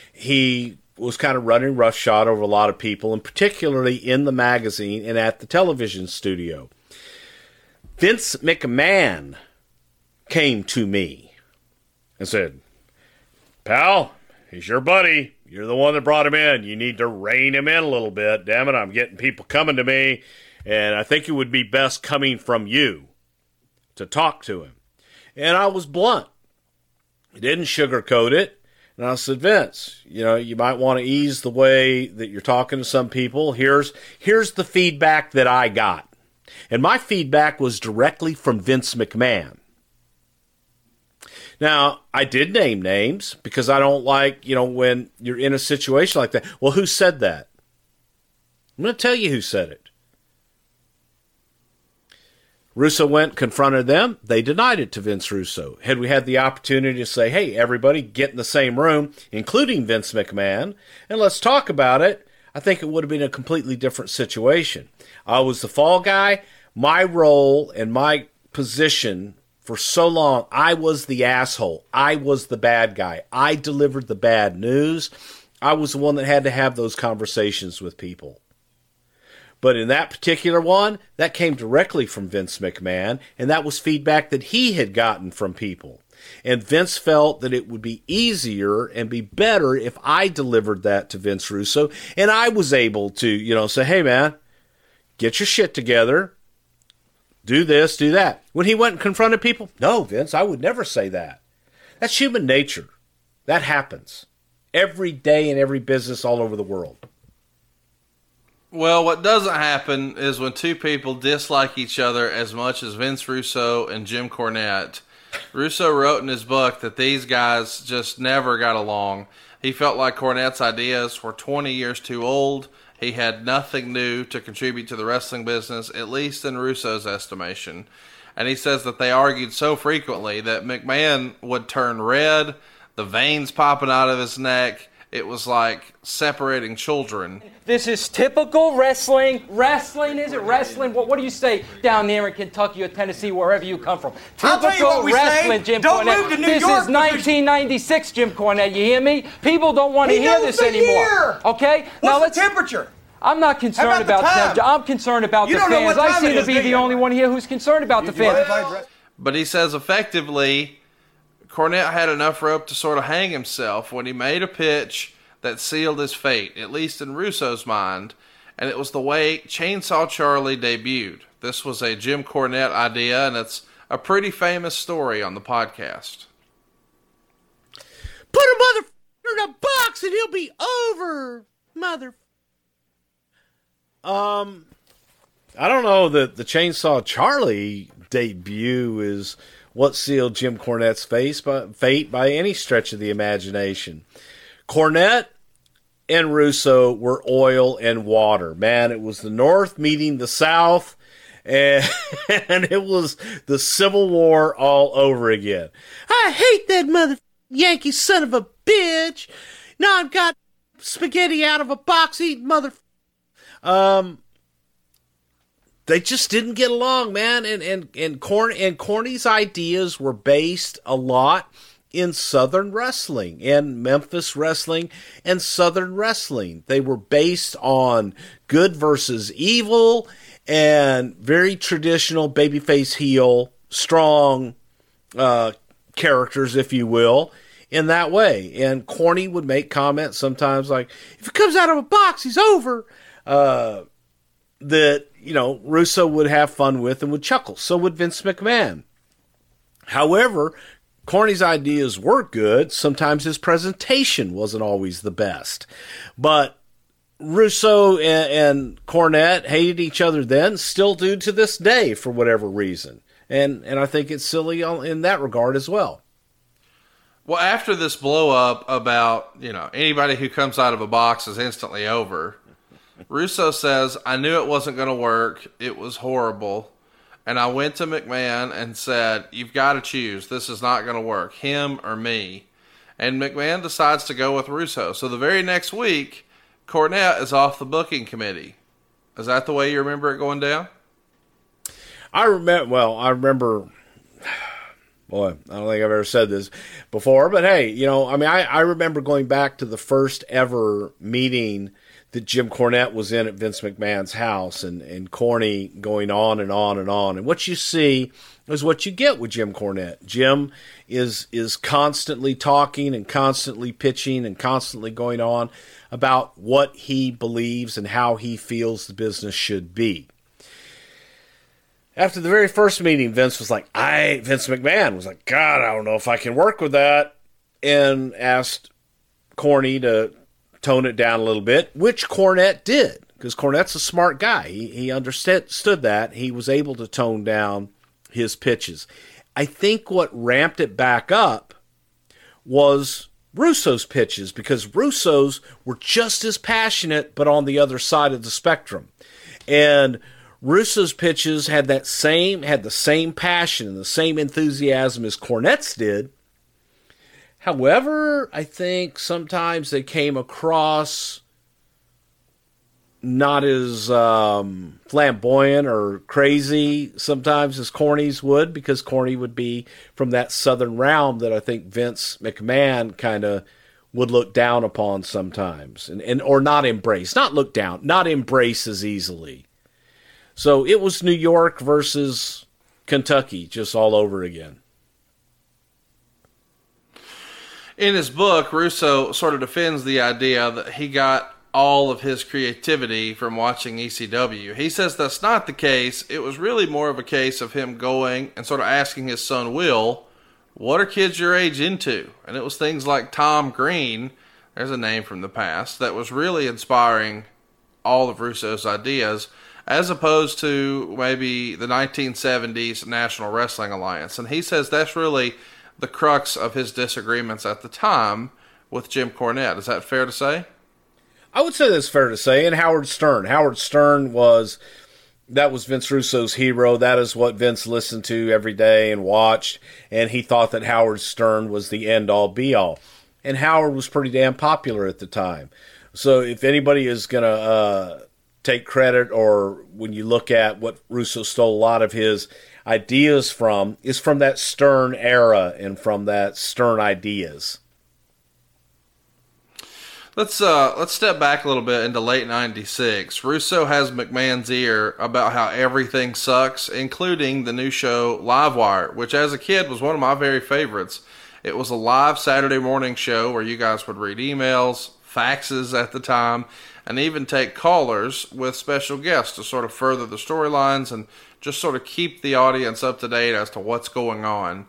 He was kind of running roughshod over a lot of people, and particularly in the magazine and at the television studio. Vince McMahon came to me and said, pal, he's your buddy. You're the one that brought him in. You need to rein him in a little bit. Damn it, I'm getting people coming to me. And I think it would be best coming from you to talk to him. And I was blunt. I didn't sugarcoat it. And I said, Vince, you know, you might want to ease the way that you're talking to some people. Here's, here's the feedback that I got. And my feedback was directly from Vince McMahon. Now, I did name names because I don't like, you know, when you're in a situation like that. Well, who said that? I'm going to tell you who said it. Russo went, confronted them. They denied it to Vince Russo. Had we had the opportunity to say, hey, everybody, get in the same room, including Vince McMahon, and let's talk about it, I think it would have been a completely different situation. I was the fall guy. My role and my position for so long, I was the asshole. I was the bad guy. I delivered the bad news. I was the one that had to have those conversations with people. But in that particular one, that came directly from Vince McMahon, and that was feedback that he had gotten from people. And Vince felt that it would be easier and be better if I delivered that to Vince Russo, and I was able to, you know, say, hey, man, get your shit together. do this, do that. When he went and confronted people, no, Vince, I would never say that. That's human nature. That happens every day in every business all over the world. Well, what doesn't happen is when two people dislike each other as much as Vince Russo and Jim Cornette. Russo wrote in his book that these guys just never got along. He felt like Cornette's ideas were twenty years too old. He had nothing new to contribute to the wrestling business, at least in Russo's estimation. And he says that they argued so frequently that McMahon would turn red, the veins popping out of his neck. It was like separating children. This is typical wrestling. Wrestling, is it? Wrestling? What, what do you say down there in Kentucky or Tennessee, wherever you come from? I'll tell you Typical what we wrestling, say. Jim Don't Cornette. move to New this York is nineteen ninety-six, Jim Cornette. You hear me? People don't want to He hear knows this the anymore. year. Okay? What's now the let's. temperature? I'm not concerned How about about the time? temperature. I'm concerned about You the don't know fans. what I time seem it to is, be do the you? only one here who's concerned about the fans. But he says effectively, Cornette had enough rope to sort of hang himself when he made a pitch that sealed his fate, at least in Russo's mind, and it was the way Chainsaw Charlie debuted. This was a Jim Cornette idea, and it's a pretty famous story on the podcast. Put a motherfucker in a box and he'll be over, mother. Um, I don't know that the Chainsaw Charlie debut is what sealed Jim Cornette's face by, fate by any stretch of the imagination. Cornette and Russo were oil and water. Man, it was the North meeting the South, and, and it was the Civil War all over again. I hate that mother Yankee son of a bitch. Now I've got spaghetti out of a box eating mother. Um, they just didn't get along, man. And and and Corn and Corny's ideas were based a lot in Southern wrestling and Memphis wrestling and Southern wrestling. They were based on good versus evil and very traditional babyface heel, strong uh, characters, if you will, in that way. And Corny would make comments sometimes like, if it comes out of a box, he's over. Uh, that, you know, Russo would have fun with and would chuckle. So would Vince McMahon. However, Corny's ideas were good. Sometimes his presentation wasn't always the best. But Russo and, and Cornette hated each other then, still do to this day for whatever reason. And and I think it's silly in that regard as well. Well, after this blow up about, you know, anybody who comes out of a box is instantly over, Russo says, I knew it wasn't going to work. It was horrible. And I went to McMahon and said, you've got to choose. This is not going to work. Him or me. And McMahon decides to go with Russo. So the very next week, Cornette is off the booking committee. Is that the way you remember it going down? I remember, well, I remember, boy, I don't think I've ever said this before, but hey, you know, I mean, I, I remember going back to the first ever meeting that Jim Cornette was in at Vince McMahon's house, and, and Corny going on and on and on. And what you see is what you get with Jim Cornette. Jim is is constantly talking and constantly pitching and constantly going on about what he believes and how he feels the business should be. After the very first meeting, Vince was like, I, Vince McMahon was like, God, I don't know if I can work with that, and asked Corny to tone it down a little bit, which Cornette did, because Cornette's a smart guy. He, he understood that. He was able to tone down his pitches. I think what ramped it back up was Russo's pitches, because Russo's were just as passionate, but on the other side of the spectrum. And Russo's pitches had that same, had the same passion and the same enthusiasm as Cornette's did. However, I think sometimes they came across not as um, flamboyant or crazy sometimes as Corny's would, because Corny would be from that southern realm that I think Vince McMahon kind of would look down upon sometimes, and, and or not embrace, not look down, not embrace as easily. So it was New York versus Kentucky just all over again. In his book, Russo sort of defends the idea that he got all of his creativity from watching E C W. He says that's not the case. It was really more of a case of him going and sort of asking his son Will, what are kids your age into? And it was things like Tom Green, there's a name from the past, that was really inspiring all of Russo's ideas, as opposed to maybe the nineteen seventies National Wrestling Alliance. And he says that's really the crux of his disagreements at the time with Jim Cornette. Is that fair to say? I would say that's fair to say. And Howard Stern. Howard Stern was, that was Vince Russo's hero. That is what Vince listened to every day and watched. And he thought that Howard Stern was the end-all, be-all. And Howard was pretty damn popular at the time. So if anybody is going to uh, take credit, or when you look at what Russo stole a lot of his ideas from, is from that Stern era and from that Stern ideas. Let's uh let's step back a little bit into late ninety-six. Russo has McMahon's ear about how everything sucks, including the new show Livewire, which as a kid was one of my very favorites. It was a live Saturday morning show where you guys would read emails, faxes at the time, and even take callers with special guests to sort of further the storylines and just sort of keep the audience up to date as to what's going on.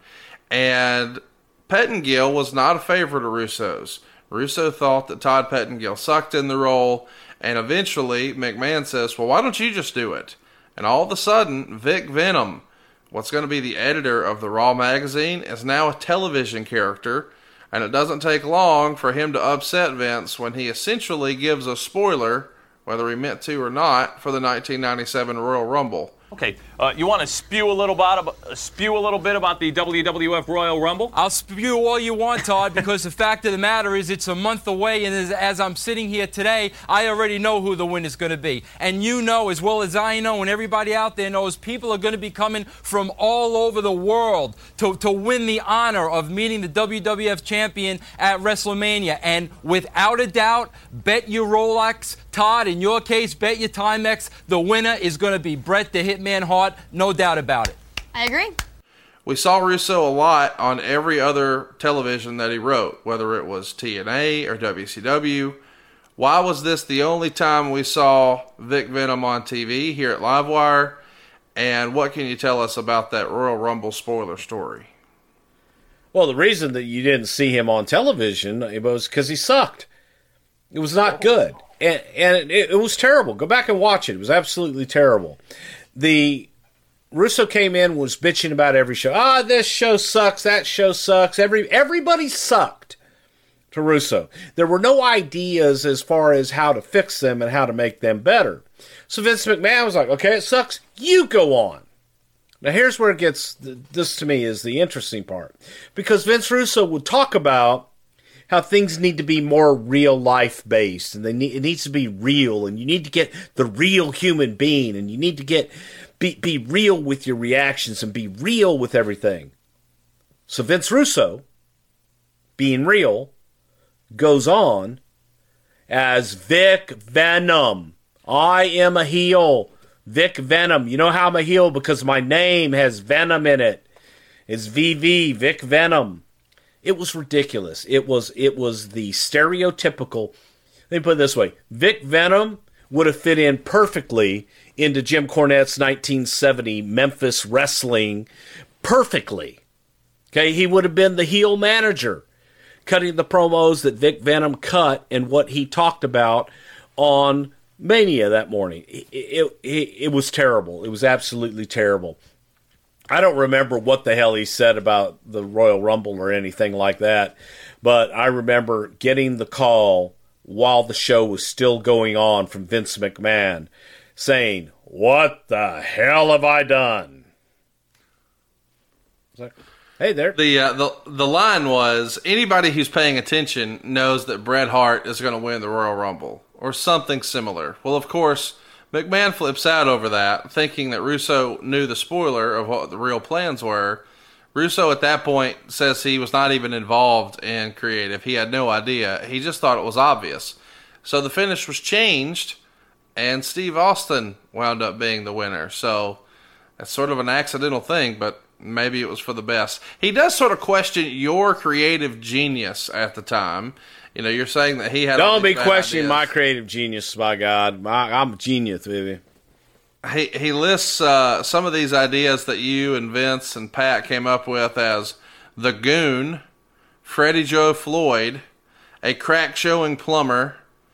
And Pettengill was not a favorite of Russo's. Russo thought that Todd Pettengill sucked in the role, and eventually McMahon says, well, why don't you just do it? And all of a sudden, Vic Venom, what's going to be the editor of the Raw magazine, is now a television character, and it doesn't take long for him to upset Vince when he essentially gives a spoiler, whether he meant to or not, for the nineteen ninety-seven Royal Rumble. Okay, uh, you want to spew a little about uh, spew a little bit about the W W F Royal Rumble? I'll spew all you want, Todd, because the fact of the matter is it's a month away, and as, as I'm sitting here today, I already know who the winner's going to be. And you know as well as I know, and everybody out there knows, people are going to be coming from all over the world to, to win the honor of meeting the W W F champion at WrestleMania. And without a doubt, bet your Rolex, Todd, in your case, bet your Timex, the winner is going to be Bret the Hitman Hart, no doubt about it. I agree. We saw Russo a lot on every other television that he wrote, whether it was T N A or W C W. Why was this the only time we saw Vic Venom on T V here at Livewire? And what can you tell us about that Royal Rumble spoiler story? Well, the reason that you didn't see him on television was because he sucked. It was not good. And, and it, it was terrible. Go back and watch it. It was absolutely terrible. The Russo came in, was bitching about every show. Ah, this show sucks. That show sucks. Every Everybody sucked to Russo. There were no ideas as far as how to fix them and how to make them better. So Vince McMahon was like, okay, it sucks. You go on. Now, here's where it gets, this to me is the interesting part. Because Vince Russo would talk about how things need to be more real life based, and they need, it needs to be real, and you need to get the real human being, and you need to get be, be real with your reactions and be real with everything. So Vince Russo, being real, goes on as Vic Venom. I am a heel. Vic Venom. You know how I'm a heel? Because my name has Venom in it. It's V V, Vic Venom. It was ridiculous. It was it was the stereotypical. Let me put it this way. Vic Venom would have fit in perfectly into Jim Cornette's nineteen seventy Memphis Wrestling perfectly. Okay, he would have been the heel manager, cutting the promos that Vic Venom cut and what he talked about on Mania that morning. It, it, it, it was terrible. It was absolutely terrible. I don't remember what the hell he said about the Royal Rumble or anything like that, but I remember getting the call while the show was still going on from Vince McMahon saying, "What the hell have I done?" I was like, hey there. The, uh, the, the line was, anybody who's paying attention knows that Bret Hart is going to win the Royal Rumble, or something similar. Well, of course, McMahon flips out over that, thinking that Russo knew the spoiler of what the real plans were. Russo at that point says he was not even involved in creative. He had no idea. He just thought it was obvious. So the finish was changed, and Steve Austin wound up being the winner. So that's sort of an accidental thing, but maybe it was for the best. He does sort of question your creative genius at the time. You know, you're saying that he had. Don't be questioning ideas. My creative genius, by God. My, I'm a genius, baby. He he lists uh, some of these ideas that you and Vince and Pat came up with as the Goon, Freddie Joe Floyd, a crack showing plumber,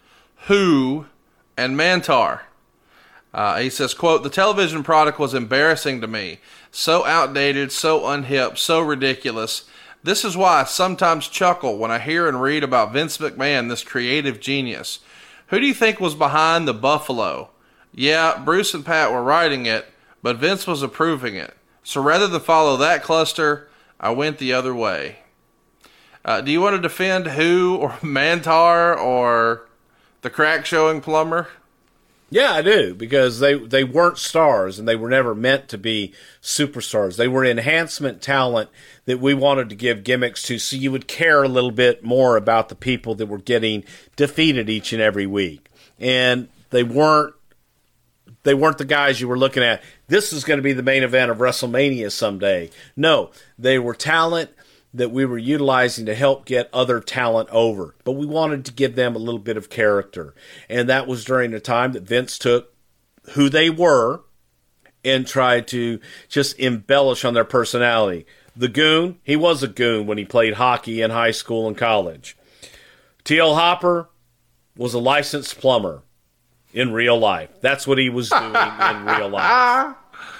Who, and Mantar. Uh, he says, quote, "The television product was embarrassing to me. So outdated, so unhip, so ridiculous. This is why I sometimes chuckle when I hear and read about Vince McMahon, this creative genius. Who do you think was behind the Buffalo? Yeah, Bruce and Pat were writing it, but Vince was approving it. So rather than follow that cluster, I went the other way." Uh, do you want to defend Who or Mantar or the crack showing plumber? Yeah, I do, because they, they weren't stars, and they were never meant to be superstars. They were enhancement talent that we wanted to give gimmicks to, so you would care a little bit more about the people that were getting defeated each and every week. And they weren't they weren't the guys you were looking at, this is going to be the main event of WrestleMania someday. No, they were talent that we were utilizing to help get other talent over. But we wanted to give them a little bit of character. And that was during the time that Vince took who they were and tried to just embellish on their personality. The Goon, he was a goon when he played hockey in high school and college. T L Hopper was a licensed plumber in real life. That's what he was doing in real life.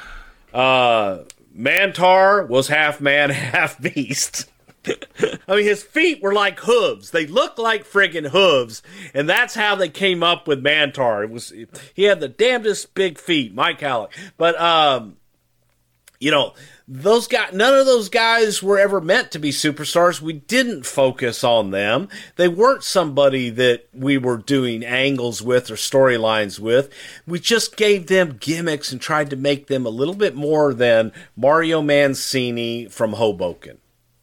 Uh... Mantar was half man, half beast. I mean, his feet were like hooves. They looked like friggin' hooves, and that's how they came up with Mantar. It was he had the damnedest big feet, Mike Halleck. But um, you know, those guys. None of those guys were ever meant to be superstars. We didn't focus on them. They weren't somebody that we were doing angles with or storylines with. We just gave them gimmicks and tried to make them a little bit more than Mario Mancini from Hoboken.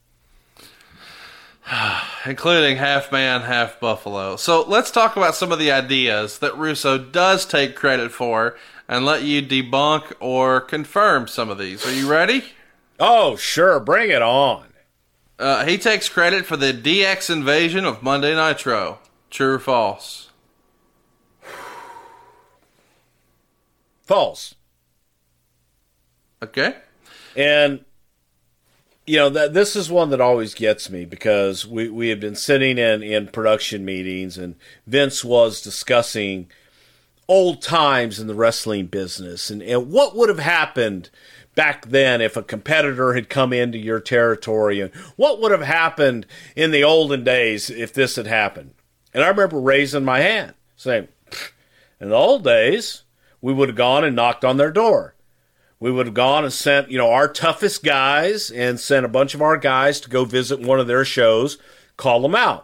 Including half man, half buffalo. So let's talk about some of the ideas that Russo does take credit for and let you debunk or confirm some of these. Are you ready? Oh, sure. Bring it on. Uh, he takes credit for the D X invasion of Monday Nitro. True or false? False. Okay. And, you know, that this is one that always gets me because we, we have been sitting in, in production meetings and Vince was discussing old times in the wrestling business and, and what would have happened back then if a competitor had come into your territory and what would have happened in the olden days if this had happened. And I remember raising my hand saying, in the old days, we would have gone and knocked on their door. We would have gone and sent, you know, our toughest guys and sent a bunch of our guys to go visit one of their shows, call them out.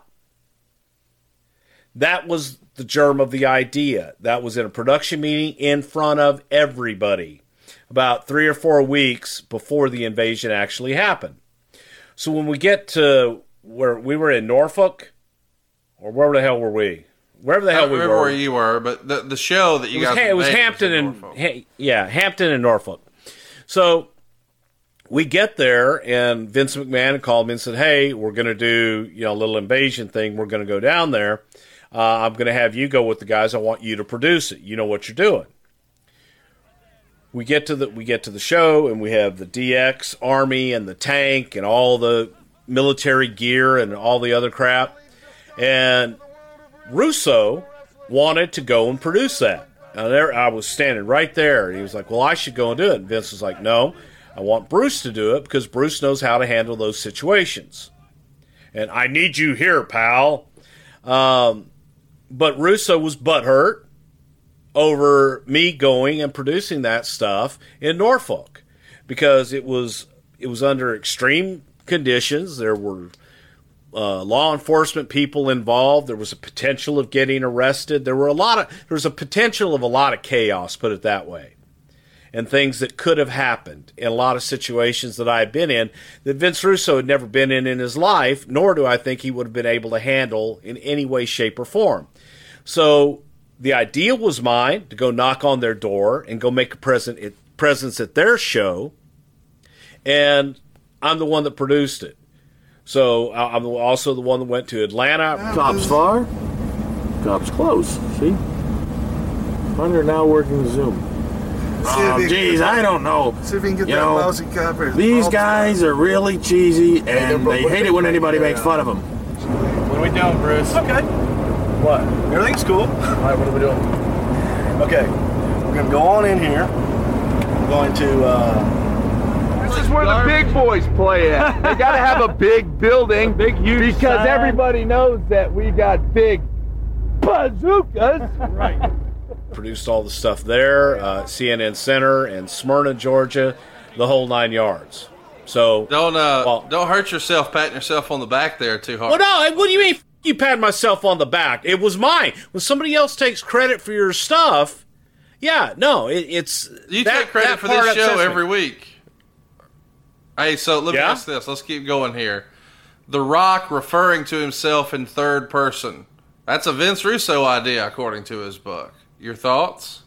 That was the germ of the idea. That was in a production meeting in front of everybody about three or four weeks before the invasion actually happened. So when we get to where we were in Norfolk, or where the hell were we? Wherever the hell we were. I remember where you were, but the, the show that you guys got It was Hampton and, ha- yeah, Hampton and Norfolk. So we get there, and Vince McMahon called me and said, hey, we're going to do, you know, a little invasion thing. We're going to go down there. Uh, I'm going to have you go with the guys. I want you to produce it. You know what you're doing. We get to the we get to the show, and we have the D X Army and the tank and all the military gear and all the other crap. And Russo wanted to go and produce that. Now there, I was standing right there, and he was like, well, I should go and do it. And Vince was like, no, I want Bruce to do it because Bruce knows how to handle those situations. And I need you here, pal. Um, but Russo was butthurt over me going and producing that stuff in Norfolk because it was it was under extreme conditions. There were Uh, law enforcement people involved. There was a potential of getting arrested. There were a lot of there was a potential of a lot of chaos, put it that way, and things that could have happened in a lot of situations that I had been in that Vince Russo had never been in in his life, nor do I think he would have been able to handle in any way, shape, or form. So the idea was mine to go knock on their door and go make a present presence at their show, and I'm the one that produced it. So I'm also the one that went to Atlanta. Cops far, cops close. See? Hunter now working Zoom. Oh, geez, I don't know. See if we can get you that know, lousy copper. These guys are really cheesy, and they hate it when anybody makes fun of them. What are we doing, Bruce? Okay. What? Everything's cool. All right, what are we doing? Okay. We're going to go on in here. We're going to... Uh, This is where the big boys play at. They got to have a big building, big huge because sign. Everybody knows that we got big bazookas. Right. Produced all the stuff there, uh, C N N Center and Smyrna, Georgia, the whole nine yards. So don't uh, well, don't hurt yourself patting yourself on the back there too hard. Well, no, what do you mean? F- you pat myself on the back? It was mine. When somebody else takes credit for your stuff, yeah, no, it, it's you that, take credit that for this show me. every week. Hey, so let me yeah? ask this. Let's keep going here. The Rock referring to himself in third person. That's a Vince Russo idea, according to his book. Your thoughts?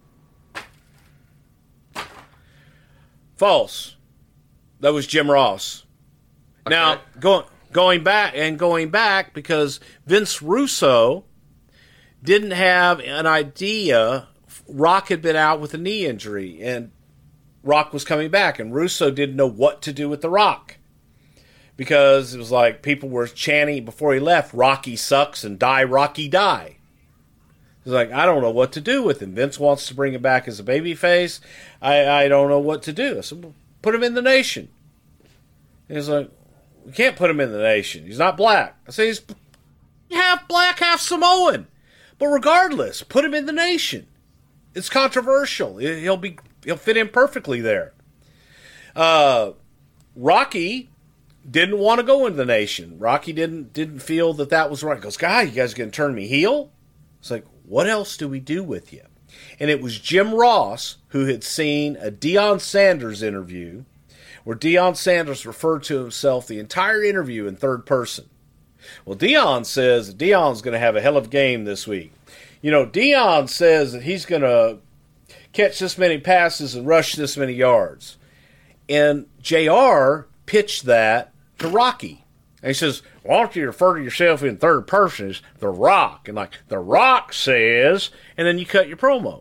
False. That was Jim Ross. Okay. Now, going going back and going back because Vince Russo didn't have an idea. Rock had been out with a knee injury, and Rock was coming back, and Russo didn't know what to do with The Rock. Because it was like people were chanting before he left, Rocky sucks and die, Rocky, die. He's like, I don't know what to do with him. Vince wants to bring him back as a babyface. I, I don't know what to do. I said, well, put him in the Nation. And he's like, we can't put him in the Nation. He's not black. I say, he's half black, half Samoan. But regardless, put him in the Nation. It's controversial. He'll be he'll fit in perfectly there. Uh, Rocky didn't want to go into the Nation. Rocky didn't didn't feel that that was right. He goes, God, you guys are going to turn me heel? It's like, what else do we do with you? And it was Jim Ross who had seen a Deion Sanders interview where Deion Sanders referred to himself the entire interview in third person. Well, Deion says Deion's going to have a hell of a game this week. You know, Deion says that he's going to catch this many passes and rush this many yards. And J R pitched that to Rocky. And he says, why don't you refer to yourself in third person as The Rock? And like, The Rock says, and then you cut your promo.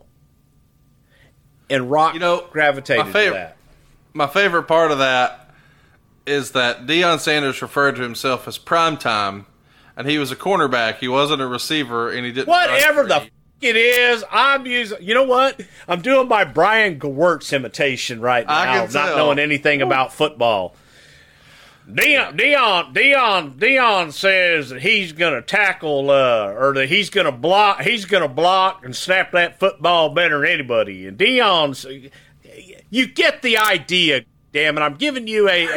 And Rock you know, gravitated favorite, to that. My favorite part of that is that Deion Sanders referred to himself as primetime, and he was a cornerback. He wasn't a receiver, and he didn't. Whatever the f- it is, I'm using. You know what? I'm doing my Brian Gewirtz imitation right now, not knowing anything about football. Deion, Deion, Deion, Deion says that he's gonna tackle, uh, or that he's gonna block. He's gonna block and snap that football better than anybody. And Deion's, you get the idea. Damn it! I'm giving you a,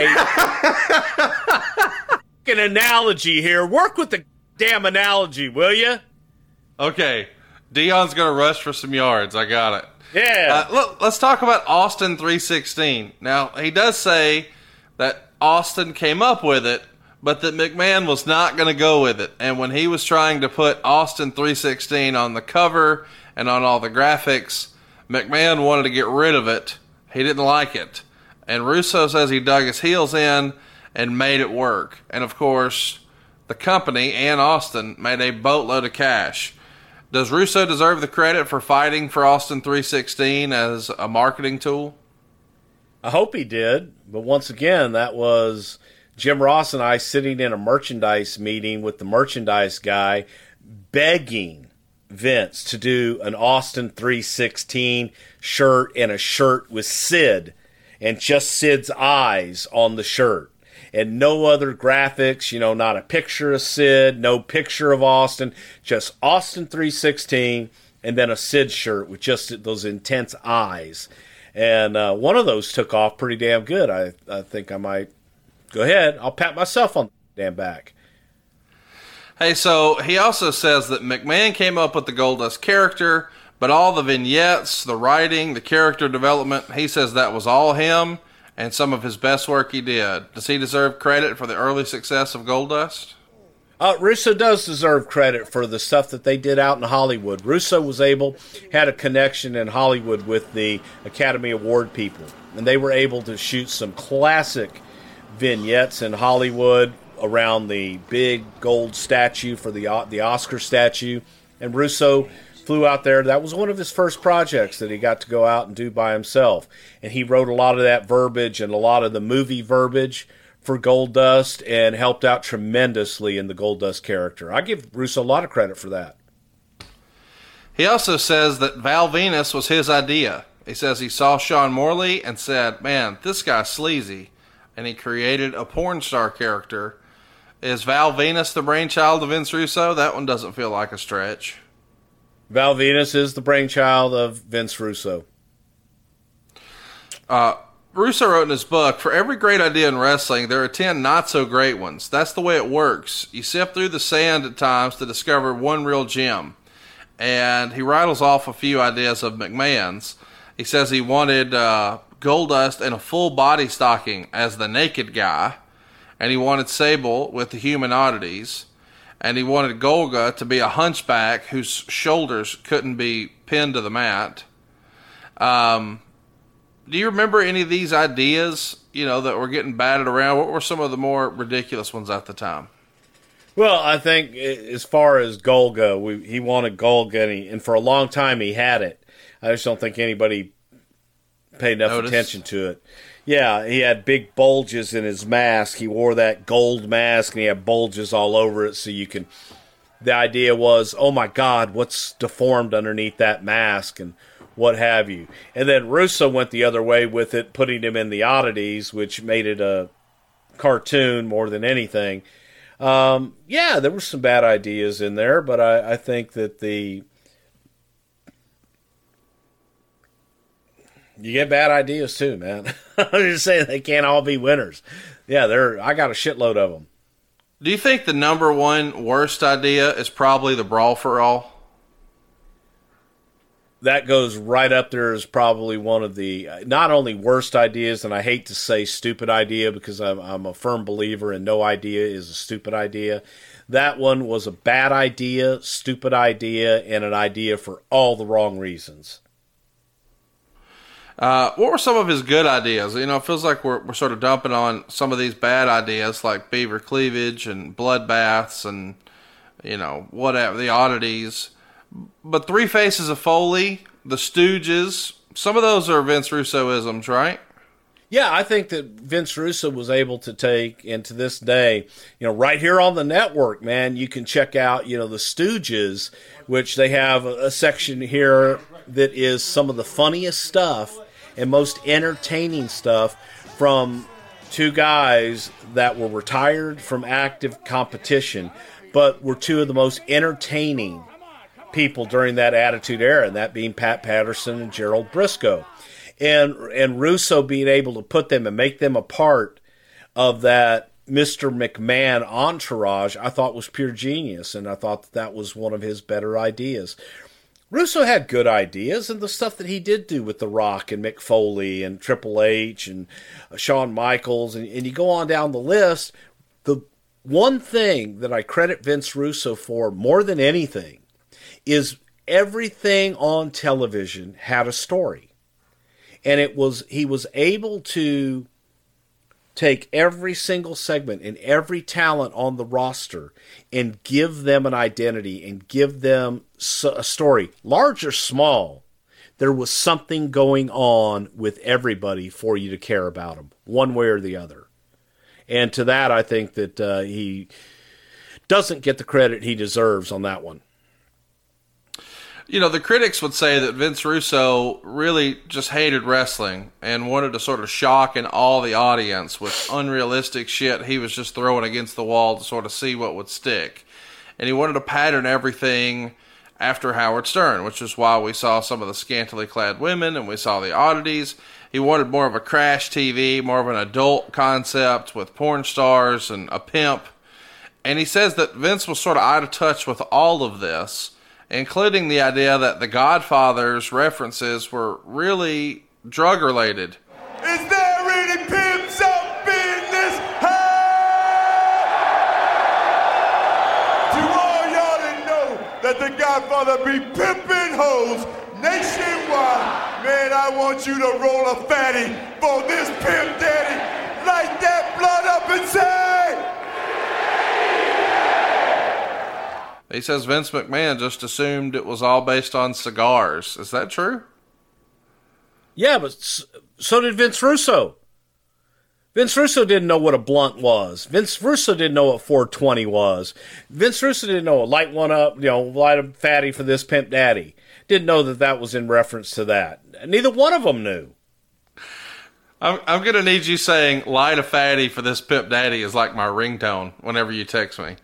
a an analogy here. Work with the damn analogy, will you? Okay, Deion's gonna rush for some yards. I got it. Yeah. Uh, look, let's talk about Austin three sixteen. Now he does say that Austin came up with it, but that McMahon was not going to go with it. And when he was trying to put Austin three sixteen on the cover and on all the graphics, McMahon wanted to get rid of it. He didn't like it. And Russo says he dug his heels in and made it work. And of course, the company and Austin made a boatload of cash. Does Russo deserve the credit for fighting for Austin three sixteen as a marketing tool? I hope he did, but once again, that was Jim Ross and I sitting in a merchandise meeting with the merchandise guy begging Vince to do an Austin three sixteen shirt and a shirt with Sid and just Sid's eyes on the shirt and no other graphics, you know, not a picture of Sid, no picture of Austin, just Austin three sixteen and then a Sid shirt with just those intense eyes. And uh, one of those took off pretty damn good. I, I think I might go ahead. I'll pat myself on the damn back. Hey, so he also says that McMahon came up with the Goldust character, but all the vignettes, the writing, the character development, he says that was all him and some of his best work he did. Does he deserve credit for the early success of Goldust? Uh, Russo does deserve credit for the stuff that they did out in Hollywood. Russo was able, had a connection in Hollywood with the Academy Award people, and they were able to shoot some classic vignettes in Hollywood around the big gold statue for the the Oscar statue. And Russo flew out there. That was one of his first projects that he got to go out and do by himself. And he wrote a lot of that verbiage and a lot of the movie verbiage for Goldust and helped out tremendously in the Goldust character. I give Russo a lot of credit for that. He also says that Val Venus was his idea. He says he saw Sean Morley and said, man, this guy's sleazy. And he created a porn star character. Is Val Venus the brainchild of Vince Russo? That one doesn't feel like a stretch. Val Venus is the brainchild of Vince Russo. Uh, Russo wrote in his book, for every great idea in wrestling, there are ten not-so-great ones. That's the way it works. You sift through the sand at times to discover one real gem. And he rattles off a few ideas of McMahon's. He says he wanted uh, Goldust in a full body stocking as the naked guy. And he wanted Sable with the human oddities. And he wanted Golga to be a hunchback whose shoulders couldn't be pinned to the mat. Um, do you remember any of these ideas, you know, that were getting batted around? What were some of the more ridiculous ones at the time? Well, I think as far as Golga, we, he wanted Golga, and, he, and for a long time he had it. I just don't think anybody paid enough Notice. attention to it. Yeah, he had big bulges in his mask. He wore that gold mask, and he had bulges all over it, so you can... The idea was, oh my God, what's deformed underneath that mask, and what have you. And then Russo went the other way with it, putting him in the oddities, which made it a cartoon more than anything. Um, yeah, there were some bad ideas in there, but I, I think that the... You get bad ideas too, man. I'm just saying they can't all be winners. Yeah, they're. I got a shitload of them. Do you think the number one worst idea is probably the Brawl for All? That goes right up there as probably one of the not only worst ideas, and I hate to say stupid idea because I'm, I'm a firm believer in no idea is a stupid idea. That one was a bad idea, stupid idea, and an idea for all the wrong reasons. Uh, what were some of his good ideas? You know, it feels like we're we're sort of dumping on some of these bad ideas like beaver cleavage and bloodbaths and, you know, whatever, the oddities. But Three Faces of Foley, the Stooges, some of those are Vince Russo-isms, right? Yeah, I think that Vince Russo was able to take, and to this day, you know, right here on the network, man, you can check out, you know, the Stooges, which they have a, a section here that is some of the funniest stuff and most entertaining stuff from two guys that were retired from active competition, but were two of the most entertaining people during that Attitude Era, and that being Pat Patterson and Gerald Briscoe. And and Russo being able to put them and make them a part of that Mister McMahon entourage, I thought was pure genius, and I thought that, that was one of his better ideas. Russo had good ideas, and the stuff that he did do with The Rock and Mick Foley and Triple H and Shawn Michaels, and, and you go on down the list, the one thing that I credit Vince Russo for more than anything is everything on television had a story. And it was he was able to take every single segment and every talent on the roster and give them an identity and give them a story. Large or small, there was something going on with everybody for you to care about them, one way or the other. And to that, I think that uh, he doesn't get the credit he deserves on that one. You know, the critics would say that Vince Russo really just hated wrestling and wanted to sort of shock and awe the audience with unrealistic shit he was just throwing against the wall to sort of see what would stick. And he wanted to pattern everything after Howard Stern, which is why we saw some of the scantily clad women and we saw the oddities. He wanted more of a Crash T V, more of an adult concept with porn stars and a pimp. And he says that Vince was sort of out of touch with all of this, including the idea that the Godfather's references were really drug-related. Is there any pimps up in this house? To all y'all that know that the Godfather be pimping hoes nationwide, man, I want you to roll a fatty for this pimp daddy. Light that blood up and say... He says Vince McMahon just assumed it was all based on cigars. Is that true? Yeah, but so did Vince Russo. Vince Russo didn't know what a blunt was. Vince Russo didn't know what four twenty was. Vince Russo didn't know what light one up, you know, light a fatty for this pimp daddy. Didn't know that that was in reference to that. Neither one of them knew. I'm, I'm going to need you saying light a fatty for this pimp daddy is like my ringtone whenever you text me.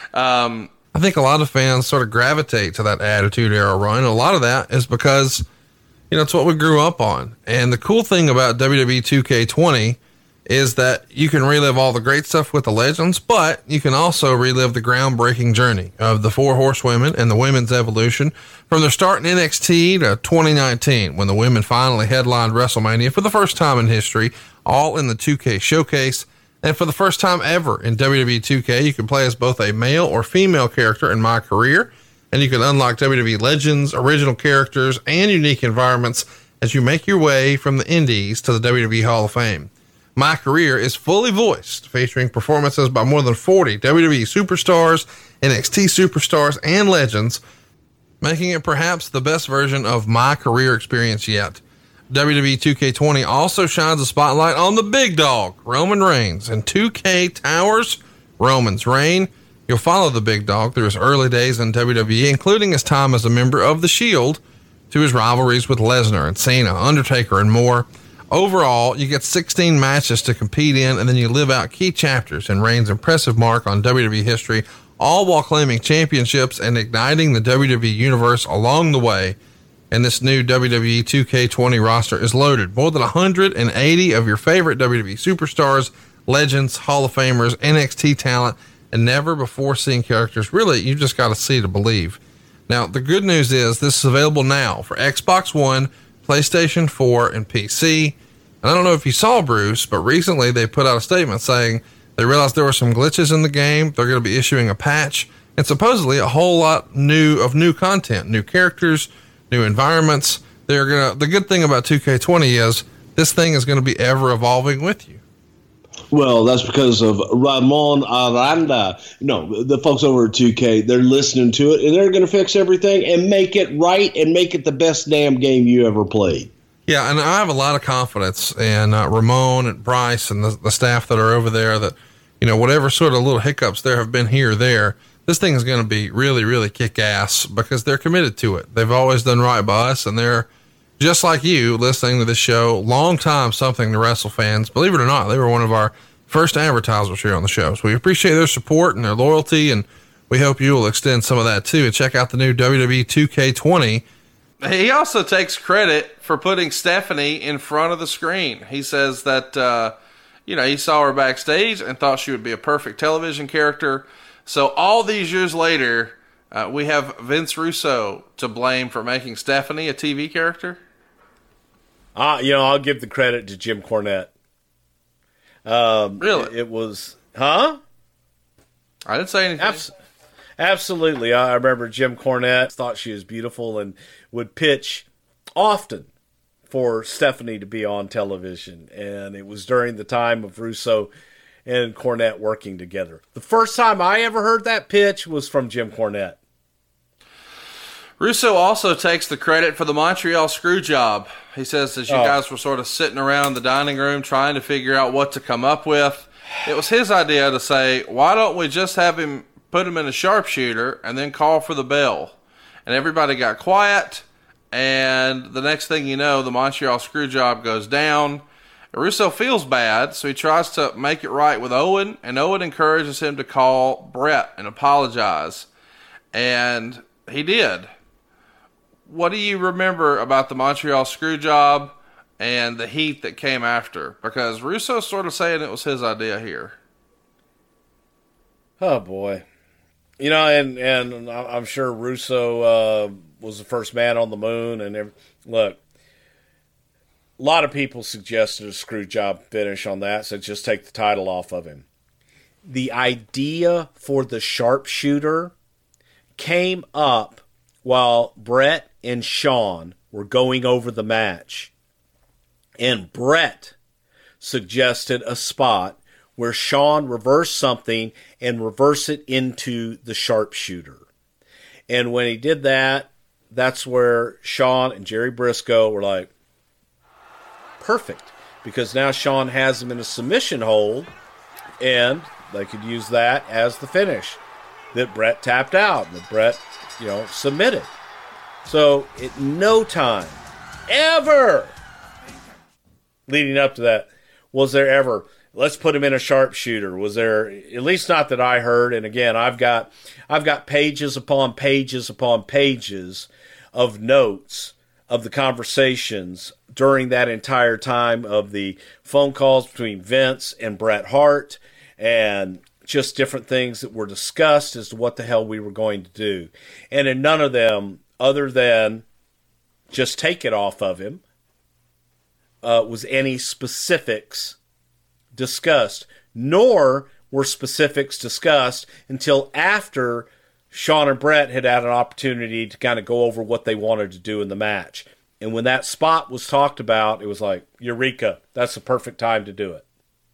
Um, I think a lot of fans sort of gravitate to that Attitude Era run. A lot of that is because, you know, it's what we grew up on. And the cool thing about W W E two K twenty is that you can relive all the great stuff with the legends, but you can also relive the groundbreaking journey of the four horsewomen and the women's evolution from their start in N X T to twenty nineteen, when the women finally headlined WrestleMania for the first time in history, all in the two K showcase. And for the first time ever in W W E two K, you can play as both a male or female character in My Career, and you can unlock W W E Legends, original characters, and unique environments as you make your way from the indies to the W W E Hall of Fame. My Career is fully voiced, featuring performances by more than forty W W E superstars, N X T superstars, and legends, making it perhaps the best version of My Career experience yet. W W E two K twenty also shines a spotlight on the big dog, Roman Reigns. In two K Towers, Roman's Reign, you'll follow the big dog through his early days in W W E, including his time as a member of The Shield, to his rivalries with Lesnar and Cena, Undertaker, and more. Overall, you get sixteen matches to compete in, and then you live out key chapters in Reigns' impressive mark on W W E history, all while claiming championships and igniting the W W E universe along the way. And this new W W E two K twenty roster is loaded. More than one hundred eighty of your favorite W W E superstars, legends, Hall of Famers, N X T talent, and never before seen characters. Really, you just got to see to believe. Now, the good news is this is available now for Xbox One, PlayStation four, and P C. And I don't know if you saw, Bruce, but recently they put out a statement saying they realized there were some glitches in the game. They're going to be issuing a patch and supposedly a whole lot new of new content, new characters, new environments. They're going to, the good thing about two K twenty is this thing is going to be ever evolving with you. Well, that's because of Ramon Aranda. No, the folks over at two K, they're listening to it, and they're going to fix everything and make it right and make it the best damn game you ever played. Yeah, and I have a lot of confidence in uh, Ramon and Bryce and the, the staff that are over there that, you know, whatever sort of little hiccups there have been here or there, this thing is going to be really, really kick-ass because they're committed to it. They've always done right by us, and they're just like you listening to this show, long time Something to Wrestle fans. Believe it or not, they were one of our first advertisers here on the show. So we appreciate their support and their loyalty, and we hope you will extend some of that too. And check out the new W W E two K twenty. He also takes credit for putting Stephanie in front of the screen. He says that, uh, you know, he saw her backstage and thought she would be a perfect television character. So all these years later, uh, we have Vince Russo to blame for making Stephanie a T V character. Uh, you know, I'll give the credit to Jim Cornette. Um, really? It, it was, huh? I didn't say anything. Abs- absolutely. I remember Jim Cornette thought she was beautiful and would pitch often for Stephanie to be on television. And it was during the time of Russo and Cornette working together. The first time I ever heard that pitch was from Jim Cornette. Russo also takes the credit for the Montreal screw job. He says as you oh. guys were sort of sitting around the dining room trying to figure out what to come up with, it was his idea to say, why don't we just have him put him in a sharpshooter and then call for the bell? And everybody got quiet, and the next thing you know, the Montreal screw job goes down. Russo feels bad, so he tries to make it right with Owen, and Owen encourages him to call Brett and apologize. And he did. What do you remember about the Montreal screw job and the heat that came after? Because Russo's sort of saying it was his idea here. Oh, boy. You know, and, and I'm sure Russo uh, was the first man on the moon. And every, look, a lot of people suggested a screw job finish on that, so just take the title off of him. The idea for the sharpshooter came up while Brett and Shawn were going over the match. And Brett suggested a spot where Shawn reversed something and reverse it into the sharpshooter. And when he did that, that's where Shawn and Jerry Briscoe were like, perfect. Because now Shawn has him in a submission hold, and they could use that as the finish. That Bret tapped out, and that Bret, you know, submitted. So, at no time, ever, leading up to that, was there ever, let's put him in a sharpshooter. Was there, at least not that I heard, and again, I've got I've got pages upon pages upon pages of notes of the conversations during that entire time of the phone calls between Vince and Bret Hart, and just different things that were discussed as to what the hell we were going to do. And in none of them, other than just take it off of him, uh, was any specifics discussed, nor were specifics discussed until after Shawn and Bret had had an opportunity to kind of go over what they wanted to do in the match. And when that spot was talked about, it was like, Eureka, that's the perfect time to do it.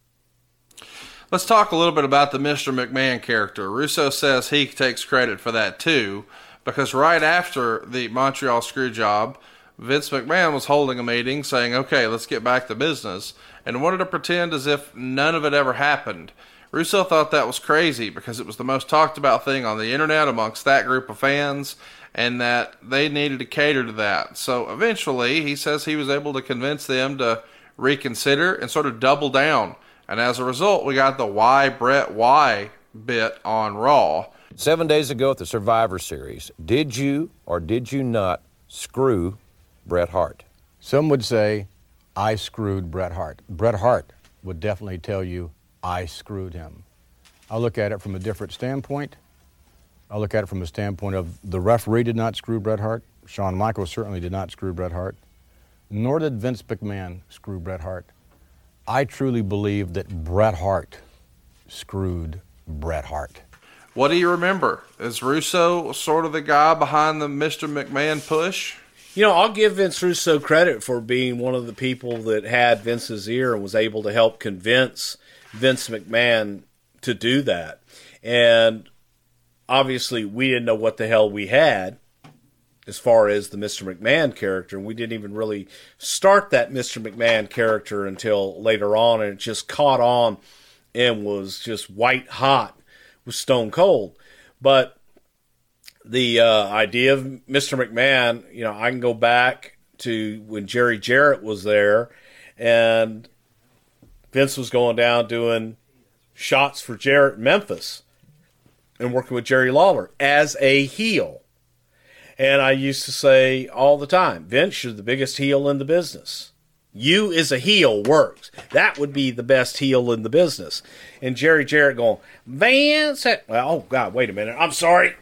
Let's talk a little bit about the Mister McMahon character. Russo says he takes credit for that too, because right after the Montreal Screwjob, Vince McMahon was holding a meeting saying, okay, let's get back to business, and wanted to pretend as if none of it ever happened. Russo thought that was crazy because it was the most talked about thing on the internet amongst that group of fans, and that they needed to cater to that. So eventually, he says he was able to convince them to reconsider and sort of double down. And as a result, we got the Why Bret Why bit on Raw. Seven days ago at the Survivor Series, did you or did you not screw Bret Hart? Some would say, I screwed Bret Hart. Bret Hart would definitely tell you, I screwed him. I look at it from a different standpoint. I look at it from a standpoint of the referee did not screw Bret Hart. Shawn Michaels certainly did not screw Bret Hart. Nor did Vince McMahon screw Bret Hart. I truly believe that Bret Hart screwed Bret Hart. What do you remember? Is Russo sort of the guy behind the Mister McMahon push? You know, I'll give Vince Russo credit for being one of the people that had Vince's ear and was able to help convince Vince McMahon to do that. And obviously, we didn't know what the hell we had as far as the Mister McMahon character, and we didn't even really start that Mister McMahon character until later on, and it just caught on and was just white hot with Stone Cold. But the uh, idea of Mister McMahon, you know, I can go back to when Jerry Jarrett was there, and Vince was going down doing shots for Jarrett in Memphis and working with Jerry Lawler as a heel. And I used to say all the time, Vince, you're the biggest heel in the business. You as a heel works. That would be the best heel in the business. And Jerry Jarrett going, Vince, well, oh God, wait a minute. I'm sorry.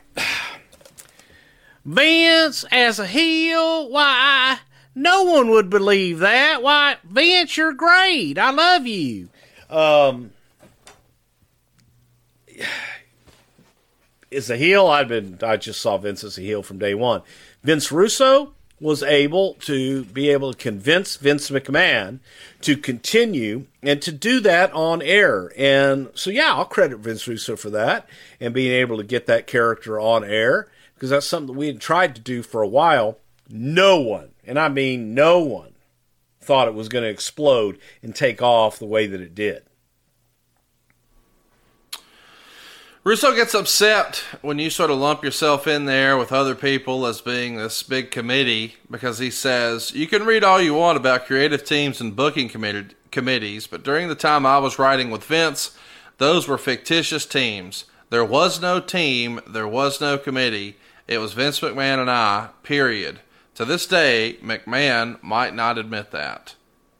Vince as a heel? Why, no one would believe that. Why, Vince, you're great. I love you. Um, as a heel, I've been, I just saw Vince as a heel from day one. Vince Russo was able to be able to convince Vince McMahon to continue and to do that on air. And so, yeah, I'll credit Vince Russo for that and being able to get that character on air, because that's something that we had tried to do for a while. No one, and I mean no one, thought it was going to explode and take off the way that it did. Russo gets upset when you sort of lump yourself in there with other people as being this big committee, because he says, you can read all you want about creative teams and booking committee, committees, but during the time I was writing with Vince, those were fictitious teams. There was no team, there was no committee. It was Vince McMahon and I, period. To this day, McMahon might not admit that.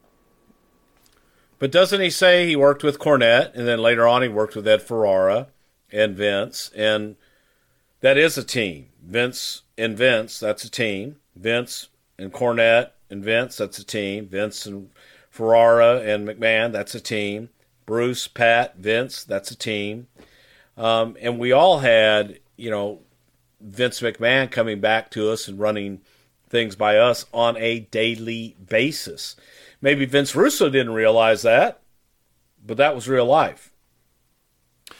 But doesn't he say he worked with Cornette, and then later on he worked with Ed Ferrara and Vince, and that is a team. Vince and Vince, that's a team. Vince and Cornette and Vince, that's a team. Vince and Ferrara and McMahon, that's a team. Bruce, Pat, Vince, that's a team. Um, and we all had, you know, Vince McMahon coming back to us and running things by us on a daily basis. Maybe Vince Russo didn't realize that, but that was real life.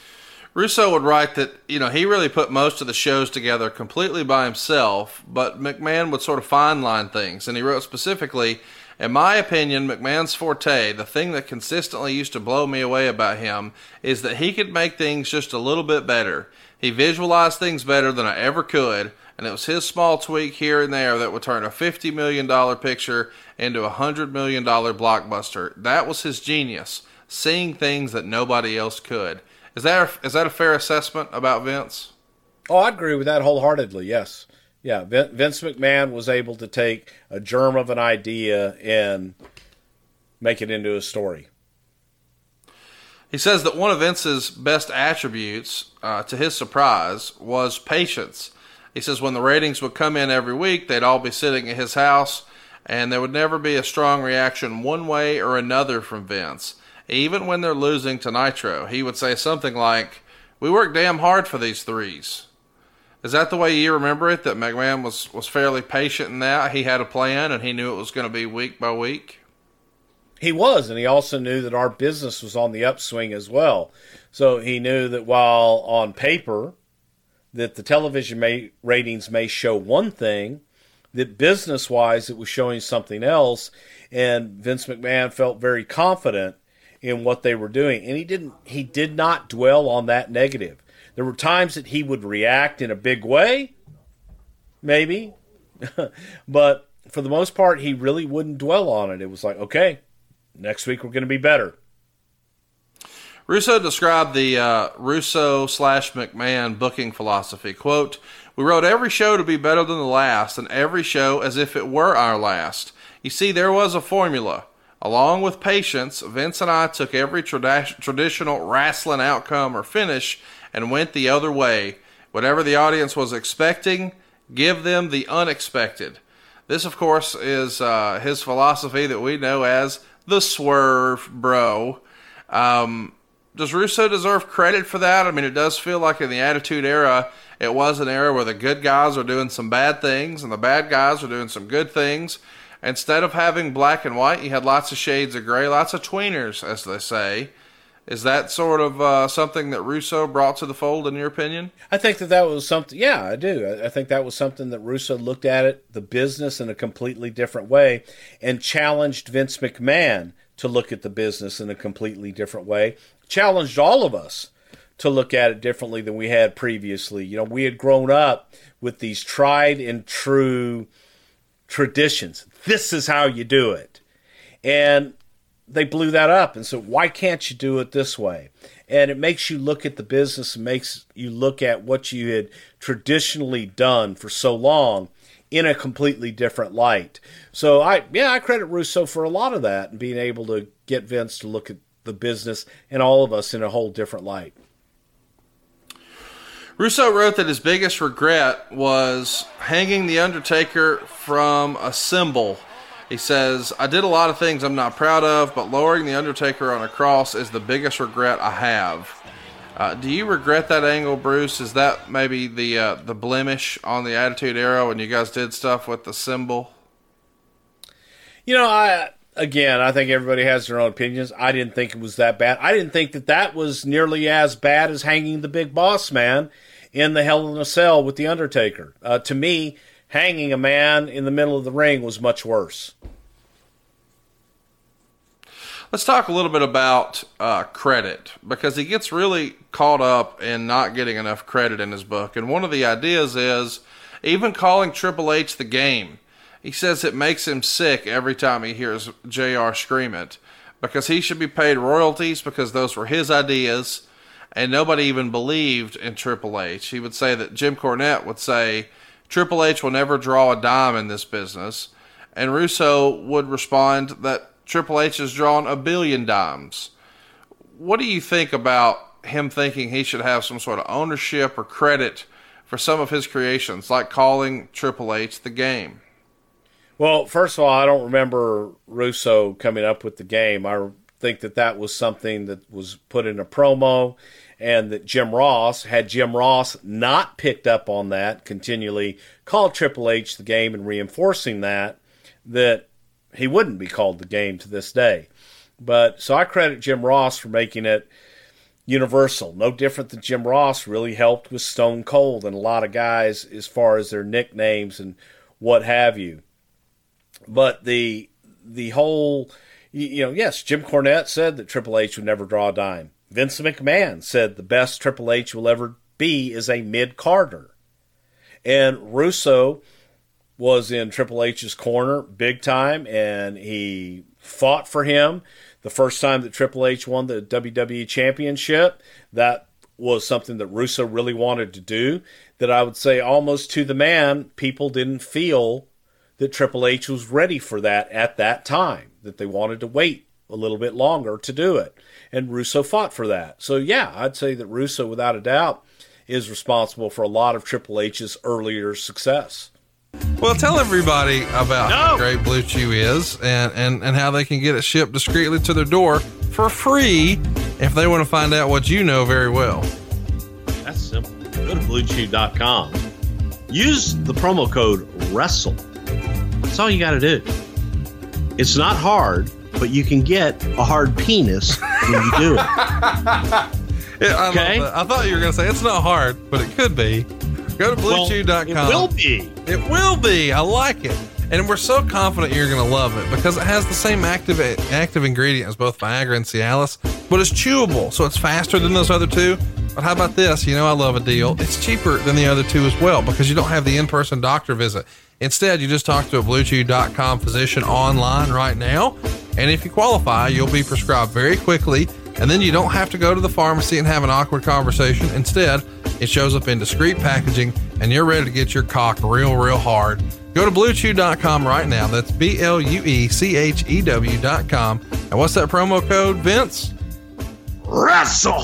Russo would write that, you know, he really put most of the shows together completely by himself, but McMahon would sort of fine line things. And he wrote specifically, in my opinion, McMahon's forte, the thing that consistently used to blow me away about him, is that he could make things just a little bit better. He visualized things better than I ever could, and it was his small tweak here and there that would turn a fifty million dollars picture into a one hundred million dollars blockbuster. That was his genius, seeing things that nobody else could. Is that a, is that a fair assessment about Vince? Oh, I agree with that wholeheartedly, yes. Yeah, Vince McMahon was able to take a germ of an idea and make it into a story. He says that one of Vince's best attributes, uh, to his surprise, was patience. He says when the ratings would come in every week, they'd all be sitting at his house, and there would never be a strong reaction one way or another from Vince. Even when they're losing to Nitro, he would say something like, "We worked damn hard for these threes." Is that the way you remember it, that McMahon was, was fairly patient in that? He had a plan, and he knew it was going to be week by week? He was, and he also knew that our business was on the upswing as well. So he knew that while on paper that the television may, ratings may show one thing, that business-wise it was showing something else, and Vince McMahon felt very confident in what they were doing. And he didn't. He did not dwell on that negative. There were times that he would react in a big way, maybe, but for the most part, he really wouldn't dwell on it. It was like, okay, next week we're going to be better. Russo described the uh, Russo slash McMahon booking philosophy. Quote, "We wrote every show to be better than the last, and every show as if it were our last. You see, there was a formula. Along with patience, Vince and I took every trad- traditional wrestling outcome or finish and went the other way. Whatever the audience was expecting, give them the unexpected." This, of course, is uh, his philosophy that we know as the Swerve Bro. Um, does Russo deserve credit for that? I mean, it does feel like in the Attitude Era, it was an era where the good guys are doing some bad things and the bad guys are doing some good things. Instead of having black and white, you had lots of shades of gray, lots of tweeners, as they say. Is that sort of uh, something that Russo brought to the fold, in your opinion? I think that that was something, yeah, I do. I think that was something that Russo looked at it, the business, in a completely different way and challenged Vince McMahon to look at the business in a completely different way. Challenged all of us to look at it differently than we had previously. You know, we had grown up with these tried and true traditions. This is how you do it. And they blew that up and said, why can't you do it this way? And it makes you look at the business and makes you look at what you had traditionally done for so long in a completely different light. So, I yeah, I credit Russo for a lot of that and being able to get Vince to look at the business and all of us in a whole different light. Russo wrote that his biggest regret was hanging The Undertaker from a symbol. He says, "I did a lot of things I'm not proud of, but lowering The Undertaker on a cross is the biggest regret I have." Uh, do you regret that angle, Bruce? Is that maybe the uh, the blemish on the Attitude Era when you guys did stuff with the symbol? You know, I again, I think everybody has their own opinions. I didn't think it was that bad. I didn't think that that was nearly as bad as hanging the Big Boss Man in the Hell in a Cell with The Undertaker. Uh, to me, hanging a man in the middle of the ring was much worse. Let's talk a little bit about uh, credit, because he gets really caught up in not getting enough credit in his book. And one of the ideas is even calling Triple H the Game. He says it makes him sick every time he hears J R scream it, because he should be paid royalties because those were his ideas, and nobody even believed in Triple H. He would say that Jim Cornette would say, Triple H will never draw a dime in this business. And Russo would respond that Triple H has drawn a billion dimes. What do you think about him thinking he should have some sort of ownership or credit for some of his creations, like calling Triple H the Game? Well, first of all, I don't remember Russo coming up with the Game. I think that that was something that was put in a promo, and that Jim Ross, had Jim Ross not picked up on that, continually called Triple H the Game and reinforcing that, that he wouldn't be called the Game to this day. But so I credit Jim Ross for making it, Universal. No different than Jim Ross really helped with Stone Cold and a lot of guys as far as their nicknames and what have you. But the the whole, you know, yes, Jim Cornette said that Triple H would never draw a dime. Vince McMahon said the best Triple H will ever be is a mid-carder. And Russo was in Triple H's corner big time, and he fought for him. The first time that Triple H won the W W E Championship, that was something that Russo really wanted to do, that I would say almost to the man, people didn't feel that Triple H was ready for that at that time, that they wanted to wait a little bit longer to do it. And Russo fought for that. So, yeah, I'd say that Russo, without a doubt, is responsible for a lot of Triple H's earlier success. Well, tell everybody about No. how great Blue Chew is and, and, and how they can get it shipped discreetly to their door for free if they want to find out what you know very well. That's simple. Go to blue chew dot com. Use the promo code WRESTLE. That's all you got to do. It's not hard, but you can get a hard penis when you do it. Yeah, I, Okay. love that. I thought you were going to say it's not hard, but it could be. Go to blue chew dot com. Well, it will be. It will be. I like it. And we're so confident you're going to love it because it has the same active active ingredient as both Viagra and Cialis, but it's chewable, so it's faster than those other two. But how about this? You know, I love a deal. It's cheaper than the other two as well because you don't have the in-person doctor visit. Instead, you just talk to a blue chew dot com physician online right now. And if you qualify, you'll be prescribed very quickly. And then you don't have to go to the pharmacy and have an awkward conversation. Instead, it shows up in discreet packaging and you're ready to get your cock real, real hard. Go to blue chew dot com right now. That's B L U E C H E W dot com. And what's that promo code, Vince? Wrestle!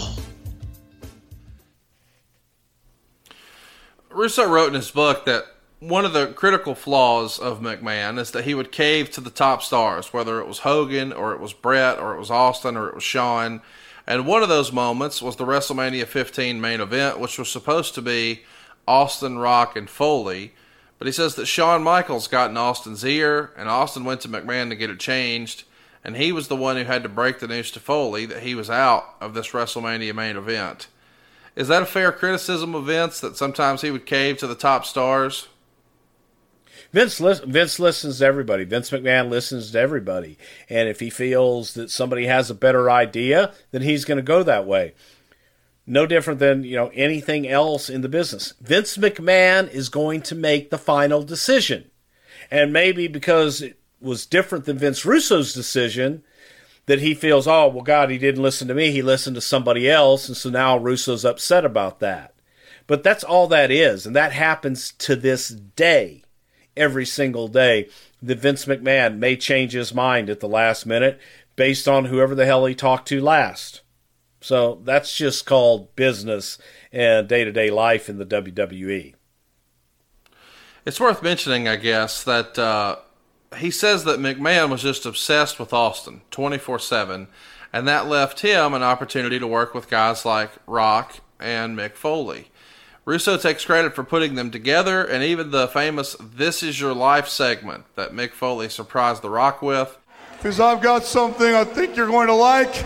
Russo wrote in his book that one of the critical flaws of McMahon is that he would cave to the top stars, whether it was Hogan or it was Brett or it was Austin or it was Shawn. And one of those moments was the WrestleMania fifteen main event, which was supposed to be Austin, Rock, and Foley. But he says that Shawn Michaels got in Austin's ear, and Austin went to McMahon to get it changed, and he was the one who had to break the news to Foley that he was out of this WrestleMania main event. Is that a fair criticism of Vince, that sometimes he would cave to the top stars? Vince, Vince listens to everybody. Vince McMahon listens to everybody. And if he feels that somebody has a better idea, then he's going to go that way. No different than, you know, anything else in the business. Vince McMahon is going to make the final decision. And maybe because it was different than Vince Russo's decision, that he feels, oh, well, God, he didn't listen to me. He listened to somebody else. And so now Russo's upset about that. But that's all that is. And that happens to this day. Every single day, that Vince McMahon may change his mind at the last minute based on whoever the hell he talked to last. So that's just called business and day-to-day life in the W W E. It's worth mentioning, I guess, that uh, he says that McMahon was just obsessed with Austin twenty-four seven, and that left him an opportunity to work with guys like Rock and Mick Foley. Russo takes credit for putting them together, and even the famous This Is Your Life segment that Mick Foley surprised The Rock with. Because I've got something I think you're going to like.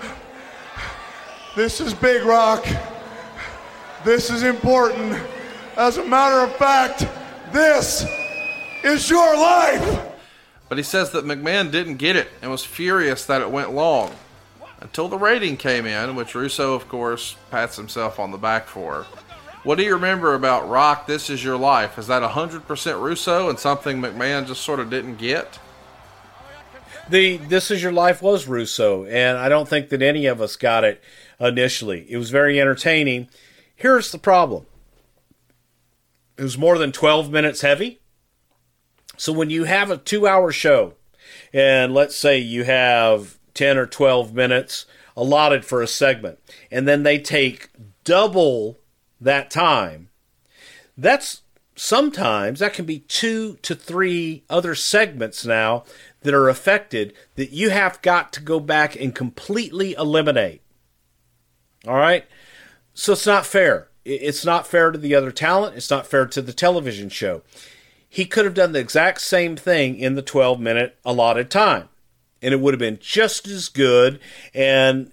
This is Big Rock. This is important. As a matter of fact, this is your life. But he says that McMahon didn't get it and was furious that it went long. Until the rating came in, which Russo, of course, pats himself on the back for. What do you remember about Rock, This Is Your Life? Is that one hundred percent Russo and something McMahon just sort of didn't get? The This Is Your Life was Russo, and I don't think that any of us got it initially. It was very entertaining. Here's the problem. It was more than twelve minutes heavy. So when you have a two-hour show, and let's say you have ten or twelve minutes allotted for a segment, and then they take double that time, that's sometimes that can be two to three other segments now that are affected that you have got to go back and completely eliminate. All right? So it's not fair. It's not fair to the other talent. It's not fair to the television show. He could have done the exact same thing in the twelve minute allotted time, and it would have been just as good. And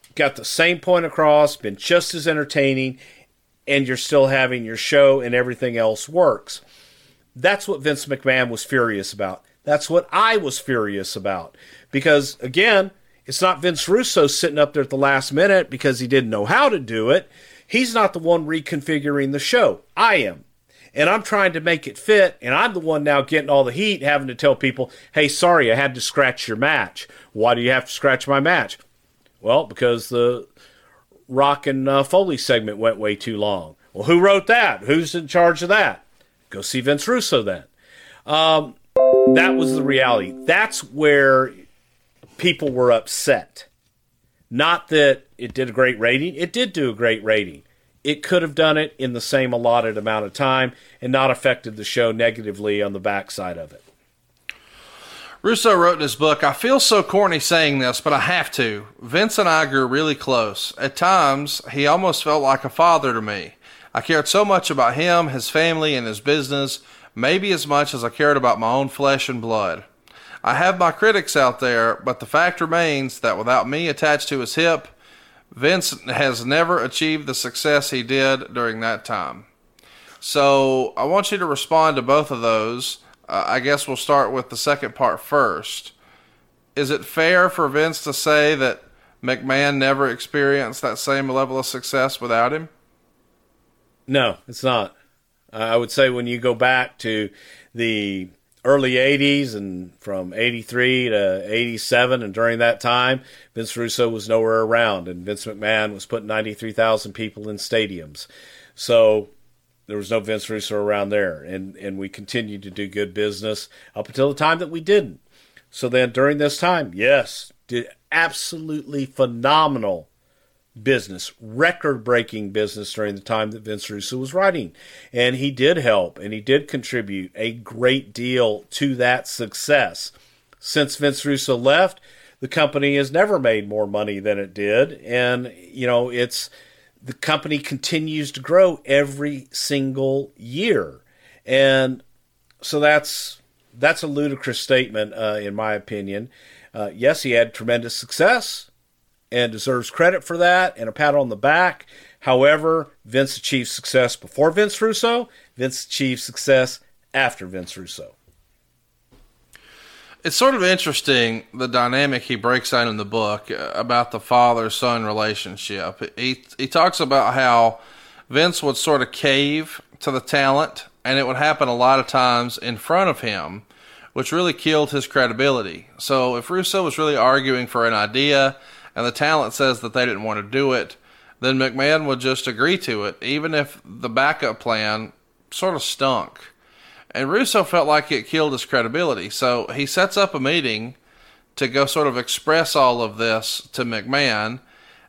got the same point across, been just as entertaining, and you're still having your show and everything else works. That's what Vince McMahon was furious about. That's what I was furious about. Because, again, it's not Vince Russo sitting up there at the last minute because he didn't know how to do it. He's not the one reconfiguring the show. I am. And I'm trying to make it fit, and I'm the one now getting all the heat, having to tell people, hey, sorry, I had to scratch your match. Why do you have to scratch my match? Well, because the Rock and uh, Foley segment went way too long. Well, who wrote that? Who's in charge of that? Go see Vince Russo then. Um, that was the reality. That's where people were upset. Not that it did a great rating. It did do a great rating. It could have done it in the same allotted amount of time and not affected the show negatively on the backside of it. Russo wrote in his book, I feel so corny saying this, but I have to. Vince and I grew really close. At times, he almost felt like a father to me. I cared so much about him, his family, and his business, maybe as much as I cared about my own flesh and blood. I have my critics out there, but the fact remains that without me attached to his hip, Vince has never achieved the success he did during that time. So I want you to respond to both of those. Uh, I guess we'll start with the second part first. Is it fair for Vince to say that McMahon never experienced that same level of success without him? No, it's not. Uh, I would say when you go back to the early eighties and from eighty-three to eighty-seven, and during that time, Vince Russo was nowhere around, and Vince McMahon was putting ninety-three thousand people in stadiums. So there was no Vince Russo around there, and, and we continued to do good business up until the time that we didn't. So then during this time, yes, did absolutely phenomenal business, record-breaking business during the time that Vince Russo was writing. And he did help, and he did contribute a great deal to that success. Since Vince Russo left, the company has never made more money than it did. And, you know, it's the company continues to grow every single year. And so that's that's a ludicrous statement, uh, in my opinion. Uh, yes, he had tremendous success and deserves credit for that and a pat on the back. However, Vince achieved success before Vince Russo. Vince achieved success after Vince Russo. It's sort of interesting, the dynamic he breaks down in the book about the father-son relationship. He, he talks about how Vince would sort of cave to the talent, and it would happen a lot of times in front of him, which really killed his credibility. So if Russo was really arguing for an idea and the talent says that they didn't want to do it, then McMahon would just agree to it, even if the backup plan sort of stunk. And Russo felt like it killed his credibility. So he sets up a meeting to go sort of express all of this to McMahon.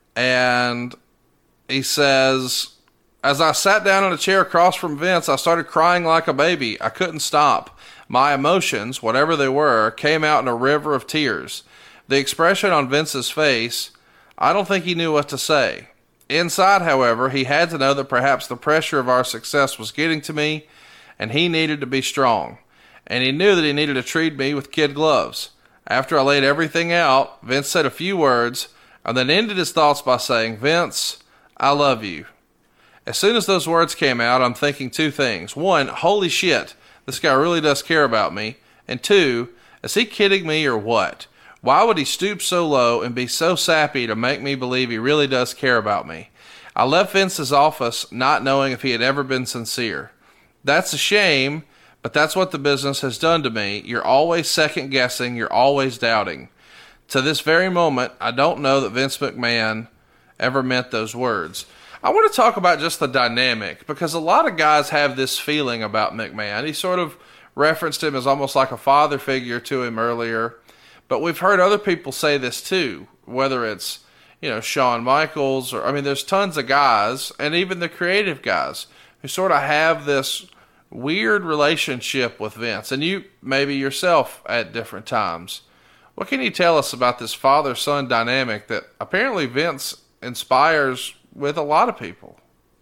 And he says, as I sat down in a chair across from Vince, I started crying like a baby. I couldn't stop. My emotions, whatever they were, came out in a river of tears. The expression on Vince's face, I don't think he knew what to say. Inside, however, he had to know that perhaps the pressure of our success was getting to me, and he needed to be strong. And he knew that he needed to treat me with kid gloves. After I laid everything out, Vince said a few words, and then ended his thoughts by saying, Vince, I love you. As soon as those words came out, I'm thinking two things. One, holy shit, this guy really does care about me. And two, is he kidding me or what? Why would he stoop so low and be so sappy to make me believe he really does care about me? I left Vince's office not knowing if he had ever been sincere. That's a shame, but that's what the business has done to me. You're always second guessing. You're always doubting. To this very moment, I don't know that Vince McMahon ever meant those words. I want to talk about just the dynamic, because a lot of guys have this feeling about McMahon. He sort of referenced him as almost like a father figure to him earlier. But we've heard other people say this too, whether it's, you know, Shawn Michaels, or, I mean, there's tons of guys, and even the creative guys, who sort of have this weird relationship with Vince, and you maybe yourself at different times. What can you tell us about this father-son dynamic that apparently Vince inspires with a lot of people?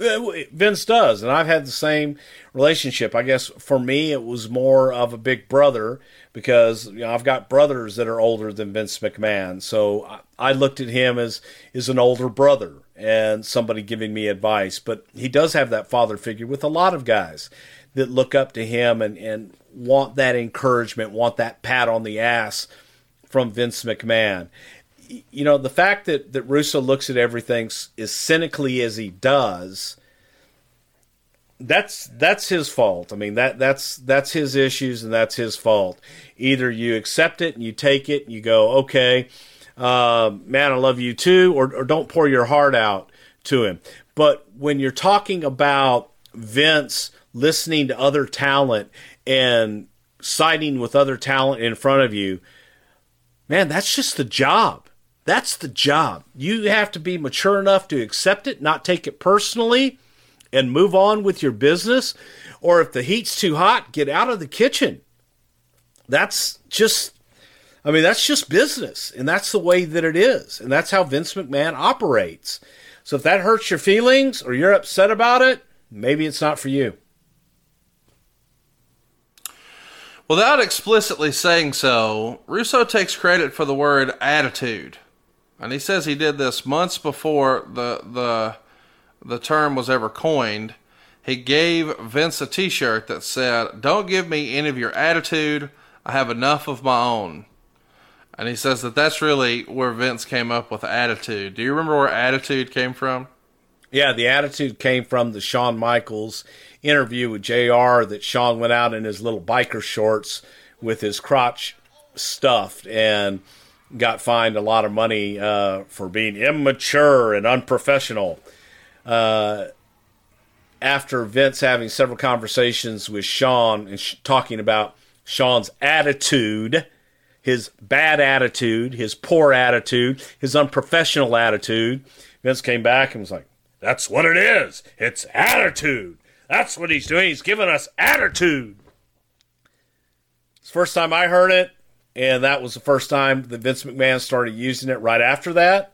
Vince does, and I've had the same relationship. I guess for me, it was more of a big brother because you know I've got brothers that are older than Vince McMahon, so I, I looked at him as as an older brother and somebody giving me advice. But he does have that father figure with a lot of guys that look up to him and, and want that encouragement, want that pat on the ass from Vince McMahon. You know, the fact that, that Russo looks at everything as cynically as he does, that's that's his fault. I mean, that that's that's his issues and that's his fault. Either you accept it and you take it and you go, okay, uh, man, I love you too, or, or don't pour your heart out to him. But when you're talking about Vince listening to other talent and siding with other talent in front of you, man, that's just the job. That's the job. You have to be mature enough to accept it, not take it personally, and move on with your business. Or if the heat's too hot, get out of the kitchen. That's just, I mean, that's just business. And that's the way that it is. And that's how Vince McMahon operates. So if that hurts your feelings or you're upset about it, maybe it's not for you. Without explicitly saying so, Russo takes credit for the word attitude. And he says he did this months before the the the term was ever coined. He gave Vince a t-shirt that said, "Don't give me any of your attitude. I have enough of my own." And he says that that's really where Vince came up with attitude. Do you remember where attitude came from? Yeah, the attitude came from the Shawn Michaels interview with J R that Shawn went out in his little biker shorts with his crotch stuffed and got fined a lot of money uh, for being immature and unprofessional. Uh, after Vince having several conversations with Shawn and sh- talking about Shawn's attitude, his bad attitude, his poor attitude, his unprofessional attitude, Vince came back and was like, "That's what it is. It's attitude. That's what he's doing. He's giving us attitude." It's the first time I heard it, and that was the first time that Vince McMahon started using it right after that.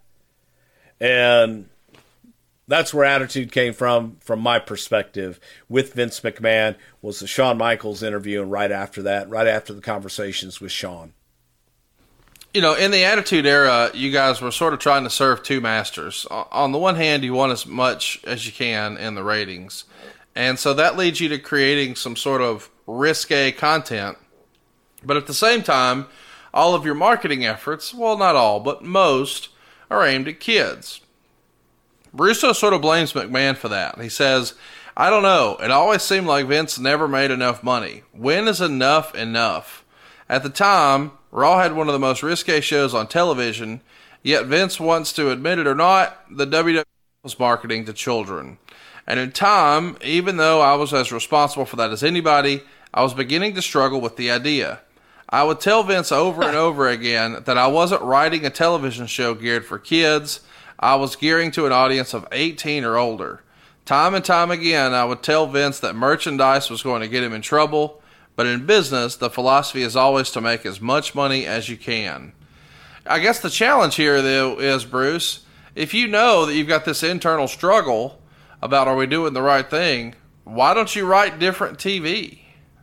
And that's where attitude came from, from my perspective, with Vince McMahon, was the Shawn Michaels interview, and right after that, right after the conversations with Shawn. You know, in the Attitude Era, you guys were sort of trying to serve two masters. On the one hand, you want as much as you can in the ratings. And so that leads you to creating some sort of risque content. But at the same time, all of your marketing efforts, well, not all, but most, are aimed at kids. Russo sort of blames McMahon for that. He says, "I don't know. It always seemed like Vince never made enough money. When is enough enough? At the time, Raw had one of the most risque shows on television, yet Vince wants to admit it or not, the W W E was marketing to children. And in time, even though I was as responsible for that as anybody, I was beginning to struggle with the idea. I would tell Vince over and over again that I wasn't writing a television show geared for kids. I was gearing to an audience of eighteen or older. Time and time again, I would tell Vince that merchandise was going to get him in trouble, but in business, the philosophy is always to make as much money as you can." I guess the challenge here, though, is, Bruce, if you know that you've got this internal struggle about are we doing the right thing, why don't you write different T V?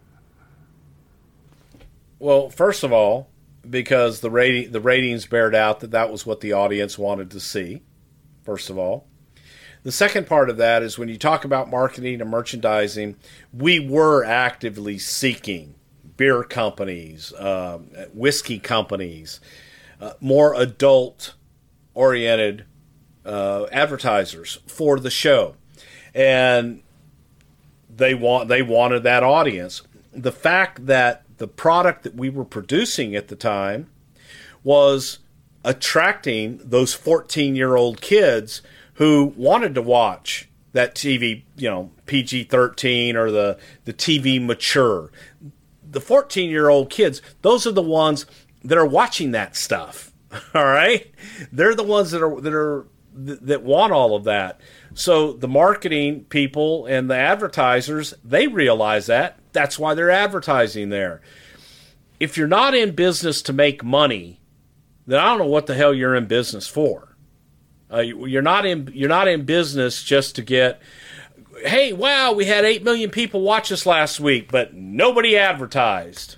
Well, first of all, because the rating, the ratings bared out that that was what the audience wanted to see, first of all. The second part of that is when you talk about marketing and merchandising, we were actively seeking beer companies, uh, whiskey companies, uh, more adult-oriented uh, advertisers for the show. And they want they wanted that audience. The fact that the product that we were producing at the time was attracting those fourteen-year-old kids who wanted to watch that T V, you know, P G thirteen or the, the T V mature. The fourteen-year-old kids, those are the ones that are watching that stuff, all right? They're the ones that are that are that want all of that. So the marketing people and the advertisers, they realize that. That's why they're advertising there. If you're not in business to make money, then I don't know what the hell you're in business for. Uh, you're not in you're not in business just to get, hey, wow, we had eight million people watch us last week, but nobody advertised.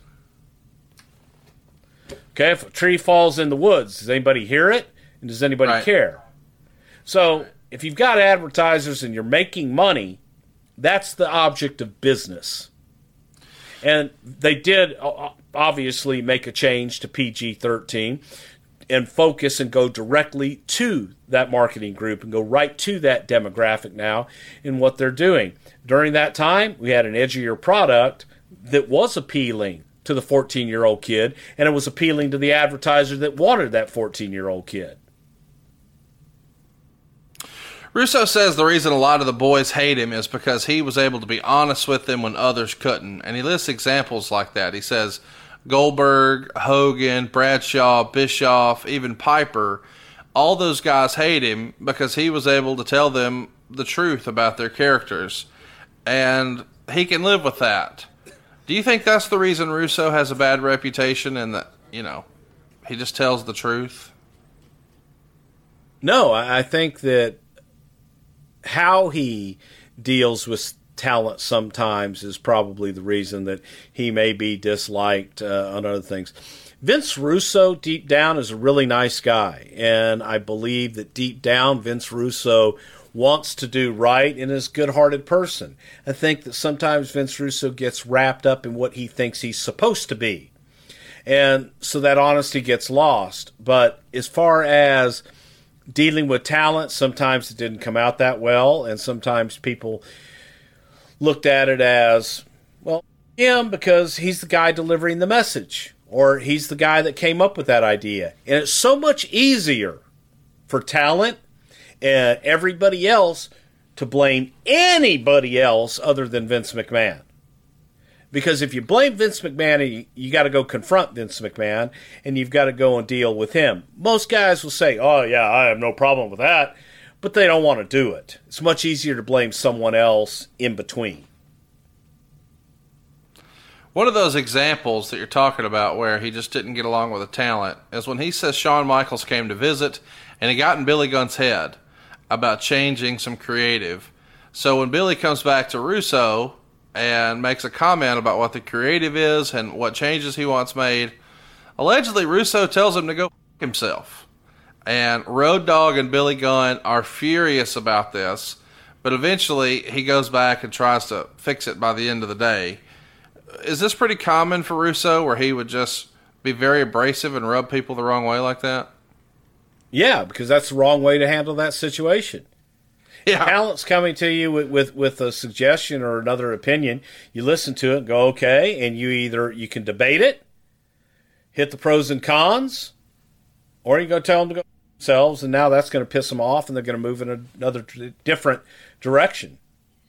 Okay, if a tree falls in the woods, does anybody hear it? And does anybody Right. care? So if you've got advertisers and you're making money, that's the object of business. And they did uh, obviously make a change to P G thirteen and focus and go directly to that marketing group and go right to that demographic now in what they're doing. During that time, we had an edgier product that was appealing to the fourteen-year-old kid, and it was appealing to the advertiser that wanted that fourteen-year-old kid. Russo says the reason a lot of the boys hate him is because he was able to be honest with them when others couldn't. And he lists examples like that. He says Goldberg, Hogan, Bradshaw, Bischoff, even Piper, all those guys hate him because he was able to tell them the truth about their characters. And he can live with that. Do you think that's the reason Russo has a bad reputation and that, you know, he just tells the truth? No, I I think that how he deals with talent sometimes is probably the reason that he may be disliked uh, on other things. Vince Russo, deep down, is a really nice guy, and I believe that deep down Vince Russo wants to do right and is a good-hearted person. I think that sometimes Vince Russo gets wrapped up in what he thinks he's supposed to be, and so that honesty gets lost. But as far as dealing with talent, sometimes it didn't come out that well, and sometimes people looked at it as, well, him because he's the guy delivering the message, or he's the guy that came up with that idea. And it's so much easier for talent and everybody else to blame anybody else other than Vince McMahon. Because if you blame Vince McMahon, you, you got to go confront Vince McMahon, and you've got to go and deal with him. Most guys will say, oh, yeah, I have no problem with that, but they don't want to do it. It's much easier to blame someone else in between. One of those examples that you're talking about where he just didn't get along with the talent is when he says Shawn Michaels came to visit, and he got in Billy Gunn's head about changing some creative. So when Billy comes back to Russo and makes a comment about what the creative is and what changes he wants made, allegedly Russo tells him to go f*** himself. And Road Dogg and Billy Gunn are furious about this, but eventually he goes back and tries to fix it by the end of the day. Is this pretty common for Russo, where he would just be very abrasive and rub people the wrong way like that? Yeah, because that's the wrong way to handle that situation. Yeah. Talent's coming to you with, with, with a suggestion or another opinion. You listen to it and go, okay, and you either you can debate it, hit the pros and cons, or you go tell them to go themselves, and now that's going to piss them off, and they're going to move in another different direction.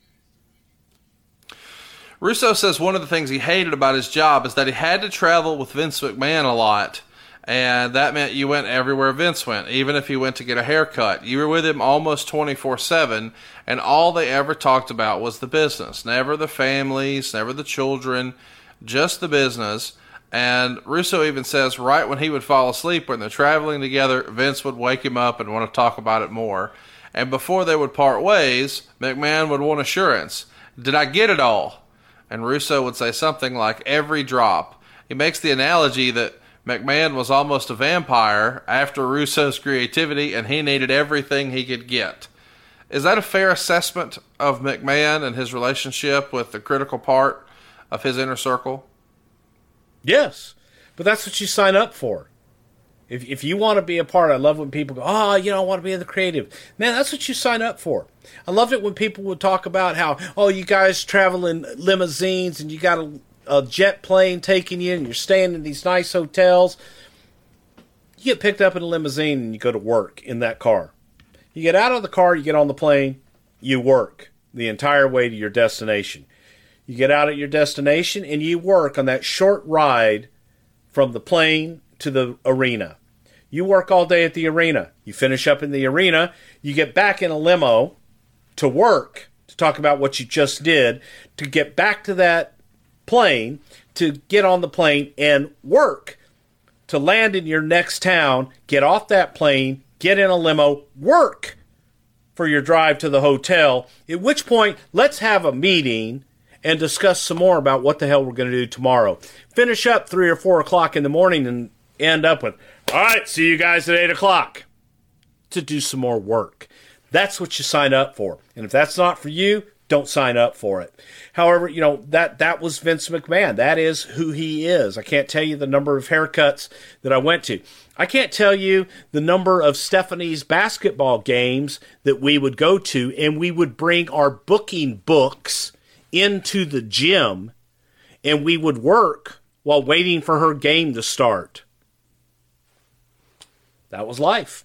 Russo says one of the things he hated about his job is that he had to travel with Vince McMahon a lot, and that meant you went everywhere Vince went. Even if you went to get a haircut, you were with him almost twenty-four seven, and all they ever talked about was the business. Never the families, never the children, just the business. And Russo even says right when he would fall asleep when they're traveling together, Vince would wake him up and want to talk about it more. And before they would part ways, McMahon would want assurance. Did I get it all? And Russo would say something like every drop. He makes the analogy that McMahon was almost a vampire after Russo's creativity, and he needed everything he could get. Is that a fair assessment of McMahon and his relationship with the critical part of his inner circle? Yes, but that's what you sign up for. If if you want to be a part, I love when people go, oh, you know, I want to be in the creative. Man, that's what you sign up for. I loved it when people would talk about how, oh, you guys travel in limousines and you got a, a jet plane taking you and you're staying in these nice hotels. You get picked up in a limousine and you go to work in that car. You get out of the car, you get on the plane, you work the entire way to your destination. You get out at your destination and you work on that short ride from the plane to the arena. You work all day at the arena. You finish up in the arena. You get back in a limo to work, to talk about what you just did, to get back to that plane, to get on the plane and work, to land in your next town, get off that plane, get in a limo, work for your drive to the hotel, at which point, let's have a meeting and discuss some more about what the hell we're going to do tomorrow. Finish up three or four o'clock in the morning and end up with, all right, see you guys at eight o'clock to do some more work. That's what you sign up for. And if that's not for you, don't sign up for it. However, you know, that, that was Vince McMahon. That is who he is. I can't tell you the number of haircuts that I went to. I can't tell you the number of Stephanie's basketball games that we would go to, and we would bring our booking books into the gym, and we would work while waiting for her game to start. That was life.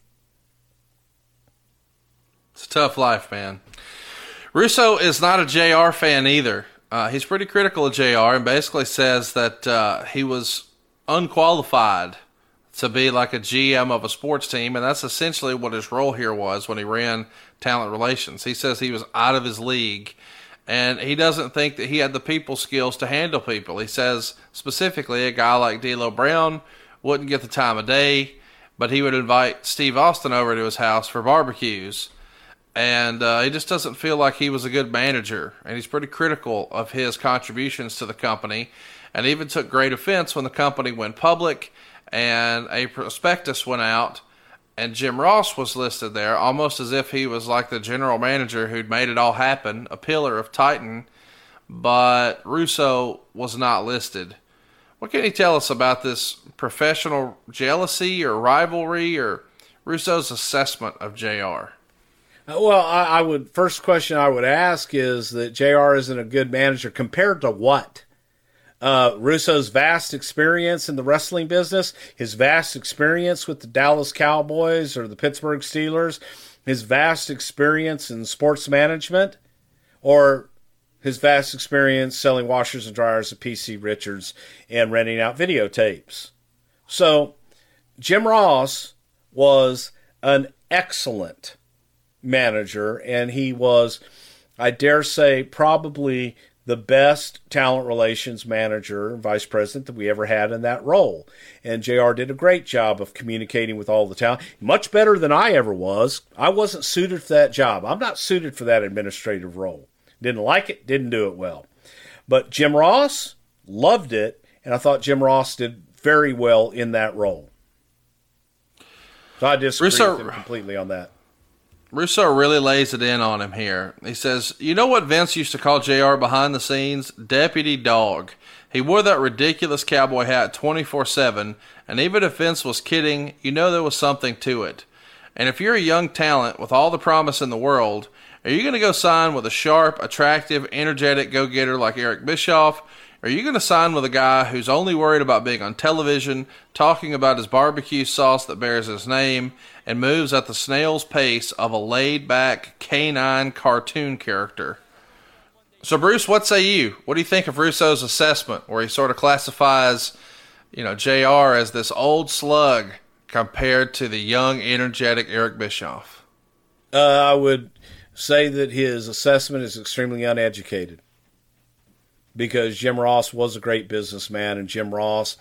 It's a tough life, man. Russo is not a J R fan either. Uh, he's pretty critical of J R and basically says that uh, he was unqualified to be like a G M of a sports team, and that's essentially what his role here was when he ran talent relations. He says he was out of his league, and he doesn't think that he had the people skills to handle people. He says specifically a guy like D'Lo Brown wouldn't get the time of day, but he would invite Steve Austin over to his house for barbecues. And uh, he just doesn't feel like he was a good manager. And he's pretty critical of his contributions to the company. And even took great offense when the company went public and a prospectus went out and Jim Ross was listed there, almost as if he was like the general manager who'd made it all happen, a pillar of Titan. But Russo was not listed. What can you tell us about this professional jealousy or rivalry or Russo's assessment of J R? Well, I, I would first question I would ask is that J R isn't a good manager compared to what? Uh, Russo's vast experience in the wrestling business, his vast experience with the Dallas Cowboys or the Pittsburgh Steelers, his vast experience in sports management, or his vast experience selling washers and dryers at P C Richards and renting out videotapes. So Jim Ross was an excellent manager, and he was, I dare say, probably the best talent relations manager and vice president that we ever had in that role. And J R did a great job of communicating with all the talent, much better than I ever was. I wasn't suited for that job. I'm not suited for that administrative role. Didn't like it, didn't do it well. But Jim Ross loved it, and I thought Jim Ross did very well in that role. So I disagree Russo- with him completely on that. Russo really lays it in on him here. He says, you know what Vince used to call J R behind the scenes? Deputy Dog. He wore that ridiculous cowboy hat twenty-four seven, and even if Vince was kidding, you know there was something to it. And if you're a young talent with all the promise in the world, are you going to go sign with a sharp, attractive, energetic go-getter like Eric Bischoff? Or are you going to sign with a guy who's only worried about being on television, talking about his barbecue sauce that bears his name, and moves at the snail's pace of a laid-back canine cartoon character? So, Bruce, what say you? What do you think of Russo's assessment, where he sort of classifies, you know, J R as this old slug compared to the young, energetic Eric Bischoff? Uh, I would say that his assessment is extremely uneducated, because Jim Ross was a great businessman, and Jim Ross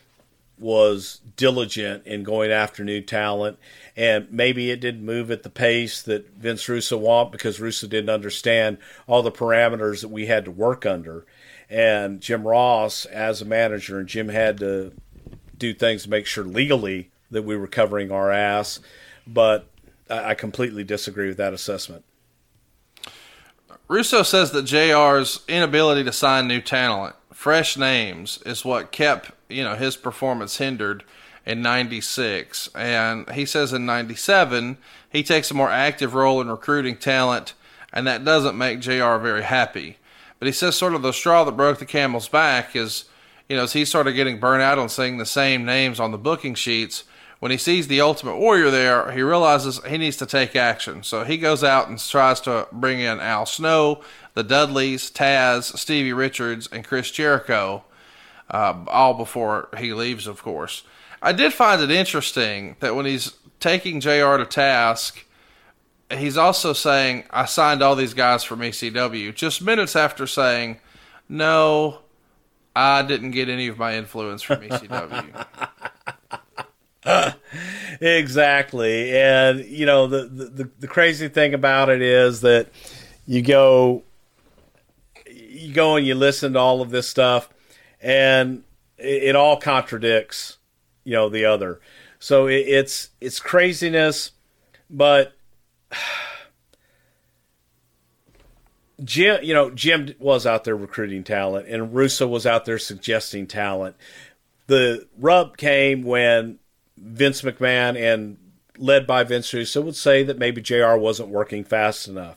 was diligent in going after new talent. And maybe it didn't move at the pace that Vince Russo wanted, because Russo didn't understand all the parameters that we had to work under. And Jim Ross, as a manager, and Jim had to do things to make sure legally that we were covering our ass. But I completely disagree with that assessment. Russo says that J R's inability to sign new talent, fresh names, is what kept, you know, his performance hindered in ninety-six. And he says in ninety-seven, he takes a more active role in recruiting talent, and that doesn't make J R very happy. But he says sort of the straw that broke the camel's back is, you know, as he started getting burnt out on seeing the same names on the booking sheets, when he sees the Ultimate Warrior there, he realizes he needs to take action. So he goes out and tries to bring in Al Snow, the Dudleys, Taz, Stevie Richards, and Chris Jericho, uh, all before he leaves, of course. I did find it interesting that when he's taking J R to task, he's also saying, I signed all these guys from E C W, just minutes after saying, no, I didn't get any of my influence from E C W. Uh, Exactly. And, you know, the, the, the crazy thing about it is that you go, you go and you listen to all of this stuff, and it, it all contradicts, you know, the other. So it, it's, it's craziness, but Jim, you know, Jim was out there recruiting talent, and Russo was out there suggesting talent. The rub came when Vince McMahon, and led by Vince Russo, would say that maybe J R wasn't working fast enough.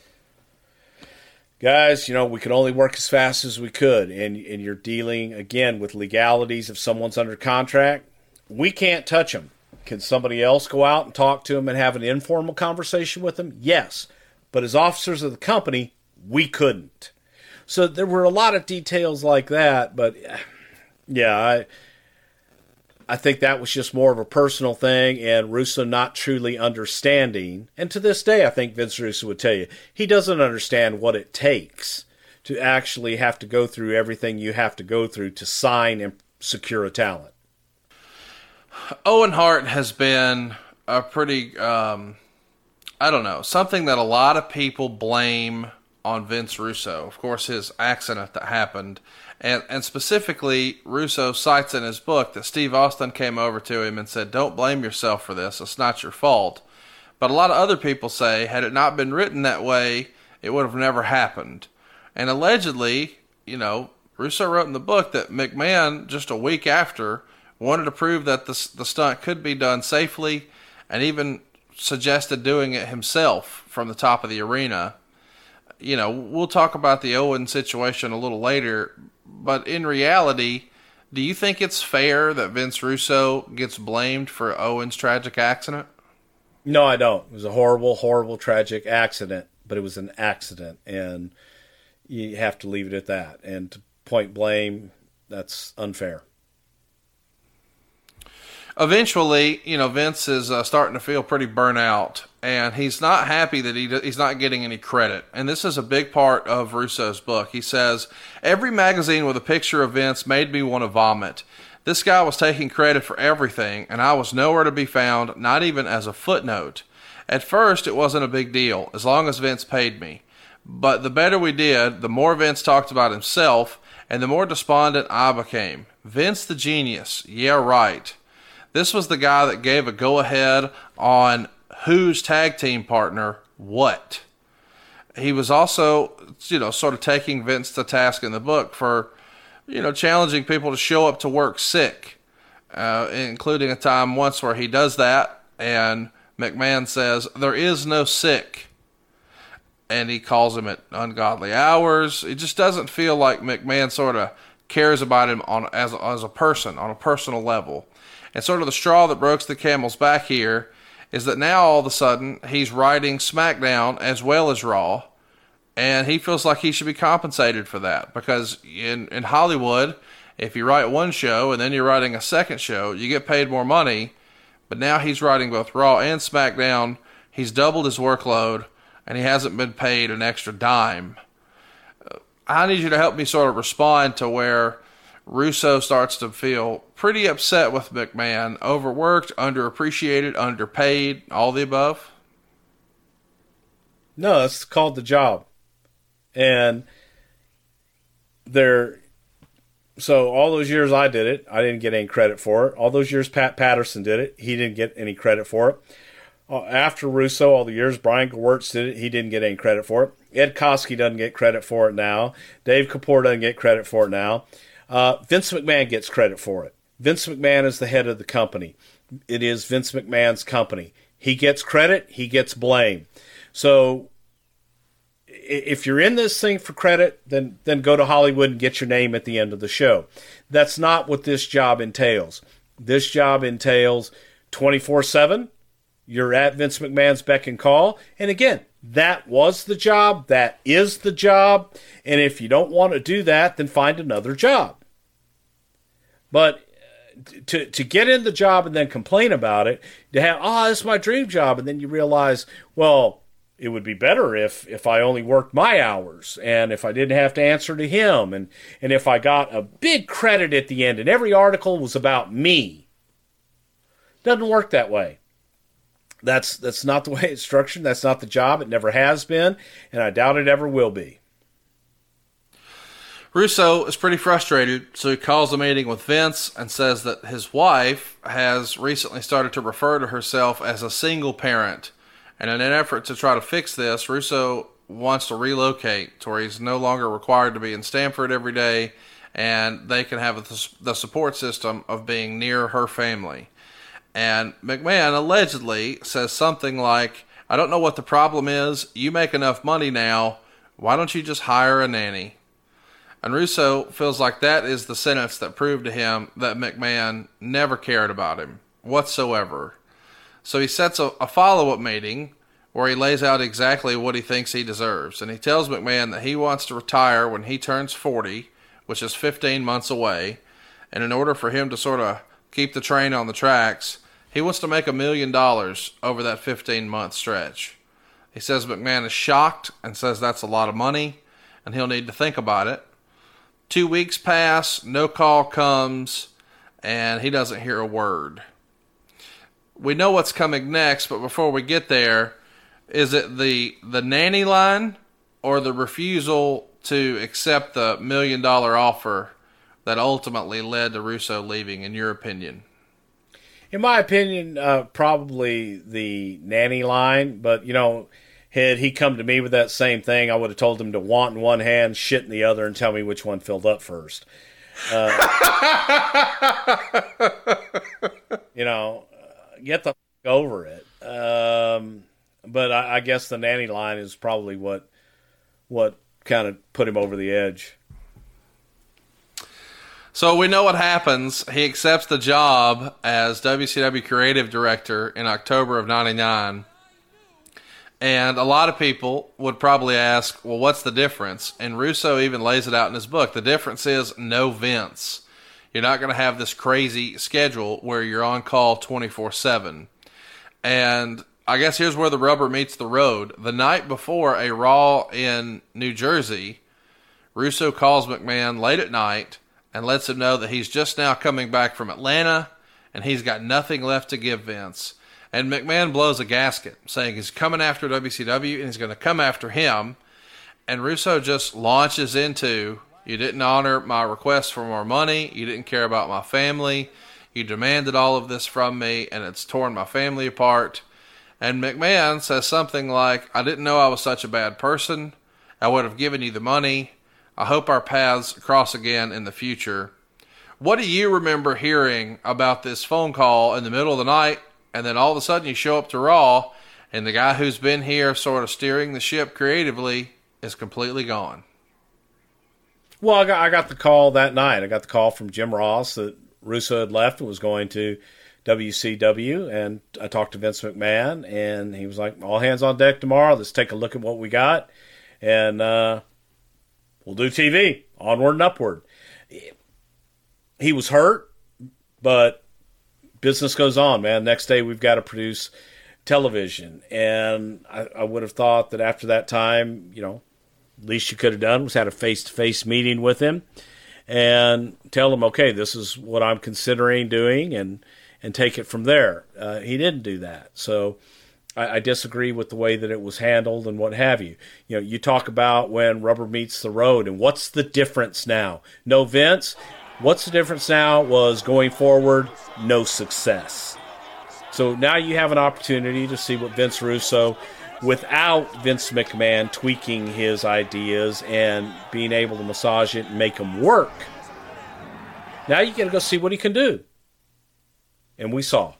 Guys, you know, we could only work as fast as we could, and, and you're dealing, again, with legalities. If someone's under contract, we can't touch them. Can somebody else go out and talk to them and have an informal conversation with them? Yes. But as officers of the company, we couldn't. So there were a lot of details like that, but yeah, I I think that was just more of a personal thing, and Russo not truly understanding. And to this day, I think Vince Russo would tell you, he doesn't understand what it takes to actually have to go through everything you have to go through to sign and secure a talent. Owen Hart has been a pretty, um, I don't know, something that a lot of people blame on Vince Russo. Of course, his accident that happened. And, and specifically, Russo cites in his book that Steve Austin came over to him and said, don't blame yourself for this. It's not your fault. But a lot of other people say, had it not been written that way, it would have never happened. And allegedly, you know, Russo wrote in the book that McMahon, just a week after, wanted to prove that the, the stunt could be done safely, and even suggested doing it himself from the top of the arena. You know, we'll talk about the Owen situation a little later, but in reality, do you think it's fair that Vince Russo gets blamed for Owen's tragic accident? No, I don't. It was a horrible, horrible, tragic accident, but it was an accident, and you have to leave it at that. And to point blame, that's unfair. Eventually, you know, Vince is uh, starting to feel pretty burnt out, and he's not happy that he he's not getting any credit. And this is a big part of Russo's book. He says, every magazine with a picture of Vince made me want to vomit. This guy was taking credit for everything, and I was nowhere to be found, not even as a footnote. At first, it wasn't a big deal, as long as Vince paid me. But the better we did, the more Vince talked about himself, and the more despondent I became. Vince the genius. Yeah, right. This was the guy that gave a go-ahead on whose tag team partner what. He was also, you know, sort of taking Vince to task in the book for, you know, challenging people to show up to work sick, uh, including a time once where he does that, and McMahon says, there is no sick. And he calls him at ungodly hours. It just doesn't feel like McMahon sort of cares about him on as, as a person, on a personal level. And sort of the straw that breaks the camel's back here is that now all of a sudden he's writing SmackDown as well as Raw, and he feels like he should be compensated for that, because in, in Hollywood, if you write one show and then you're writing a second show, you get paid more money. But now he's writing both Raw and SmackDown. He's doubled his workload, and he hasn't been paid an extra dime. I need you to help me sort of respond to where Russo starts to feel pretty upset with McMahon, overworked, underappreciated, underpaid, all the above. No, it's called the job. And there, so all those years I did it, I didn't get any credit for it. All those years Pat Patterson did it, he didn't get any credit for it. Uh, after Russo, all the years Brian Gewirtz did it, he didn't get any credit for it. Ed Koskey doesn't get credit for it now. Dave Kapoor doesn't get credit for it now. Uh, Vince McMahon gets credit for it. Vince McMahon is the head of the company. It is Vince McMahon's company. He gets credit, he gets blame. So if you're in this thing for credit, then, then go to Hollywood and get your name at the end of the show. That's not what this job entails. This job entails twenty-four seven. You're at Vince McMahon's beck and call. And again, that was the job. That is the job. And if you don't want to do that, then find another job. But to to get in the job and then complain about it, to have, oh, this is my dream job, and then you realize, well, it would be better if, if I only worked my hours, and if I didn't have to answer to him, and, and if I got a big credit at the end, and every article was about me. Doesn't work that way. That's that's not the way it's structured. That's not the job. It never has been, and I doubt it ever will be. Russo is pretty frustrated, so he calls a meeting with Vince and says that his wife has recently started to refer to herself as a single parent. And in an effort to try to fix this, Russo wants to relocate to where he's no longer required to be in Stamford every day, and they can have the support system of being near her family. And McMahon allegedly says something like, I don't know what the problem is. You make enough money now. Why don't you just hire a nanny? And Russo feels like that is the sentence that proved to him that McMahon never cared about him whatsoever. So he sets a, a follow-up meeting where he lays out exactly what he thinks he deserves. And he tells McMahon that he wants to retire when he turns forty, which is fifteen months away. And in order for him to sort of keep the train on the tracks, he wants to make a million dollars over that fifteen-month stretch. He says McMahon is shocked and says that's a lot of money, and he'll need to think about it. Two weeks pass, no call comes, and he doesn't hear a word. We know what's coming next, but before we get there, is it the the nanny line or the refusal to accept the million dollar offer that ultimately led to Russo leaving, in your opinion? In my opinion, uh, probably the nanny line, but, you know, had he come to me with that same thing, I would have told him to want in one hand, shit in the other, and tell me which one filled up first. Uh, you know, get the f- over it. Um, but I, I guess the nanny line is probably what what kind of put him over the edge. So we know what happens. He accepts the job as W C W creative director in October of ninety-nine. And a lot of people would probably ask, well, what's the difference? And Russo even lays it out in his book. The difference is no Vince. You're not going to have this crazy schedule where you're on call twenty-four seven. And I guess here's where the rubber meets the road. The night before a Raw in New Jersey, Russo calls McMahon late at night and lets him know that he's just now coming back from Atlanta and he's got nothing left to give Vince. And McMahon blows a gasket, saying he's coming after W C W and he's going to come after him. And Russo just launches into, you didn't honor my request for more money, you didn't care about my family, you demanded all of this from me, and it's torn my family apart. And McMahon says something like, I didn't know I was such a bad person, I would have given you the money, I hope our paths cross again in the future. What do you remember hearing about this phone call in the middle of the night? And then all of a sudden you show up to Raw, and the guy who's been here sort of steering the ship creatively is completely gone. Well, I got, I got the call that night. I got the call from Jim Ross that Russo had left and was going to W C W. And I talked to Vince McMahon, and he was like, all hands on deck tomorrow. Let's take a look at what we got. And uh, we'll do T V. Onward and upward. He was hurt, but business goes on, man. Next day we've got to produce television. And I, I would have thought that after that time, you know, least you could have done was had a face-to-face meeting with him and tell him, okay, this is what I'm considering doing, and, and take it from there. Uh, he didn't do that. So I, I disagree with the way that it was handled and what have you. You know, you talk about when rubber meets the road and what's the difference now? No Vince. What's the difference now was going forward, no success. So now you have an opportunity to see what Vince Russo, without Vince McMahon tweaking his ideas and being able to massage it and make them work. Now you got to go see what he can do. And we saw.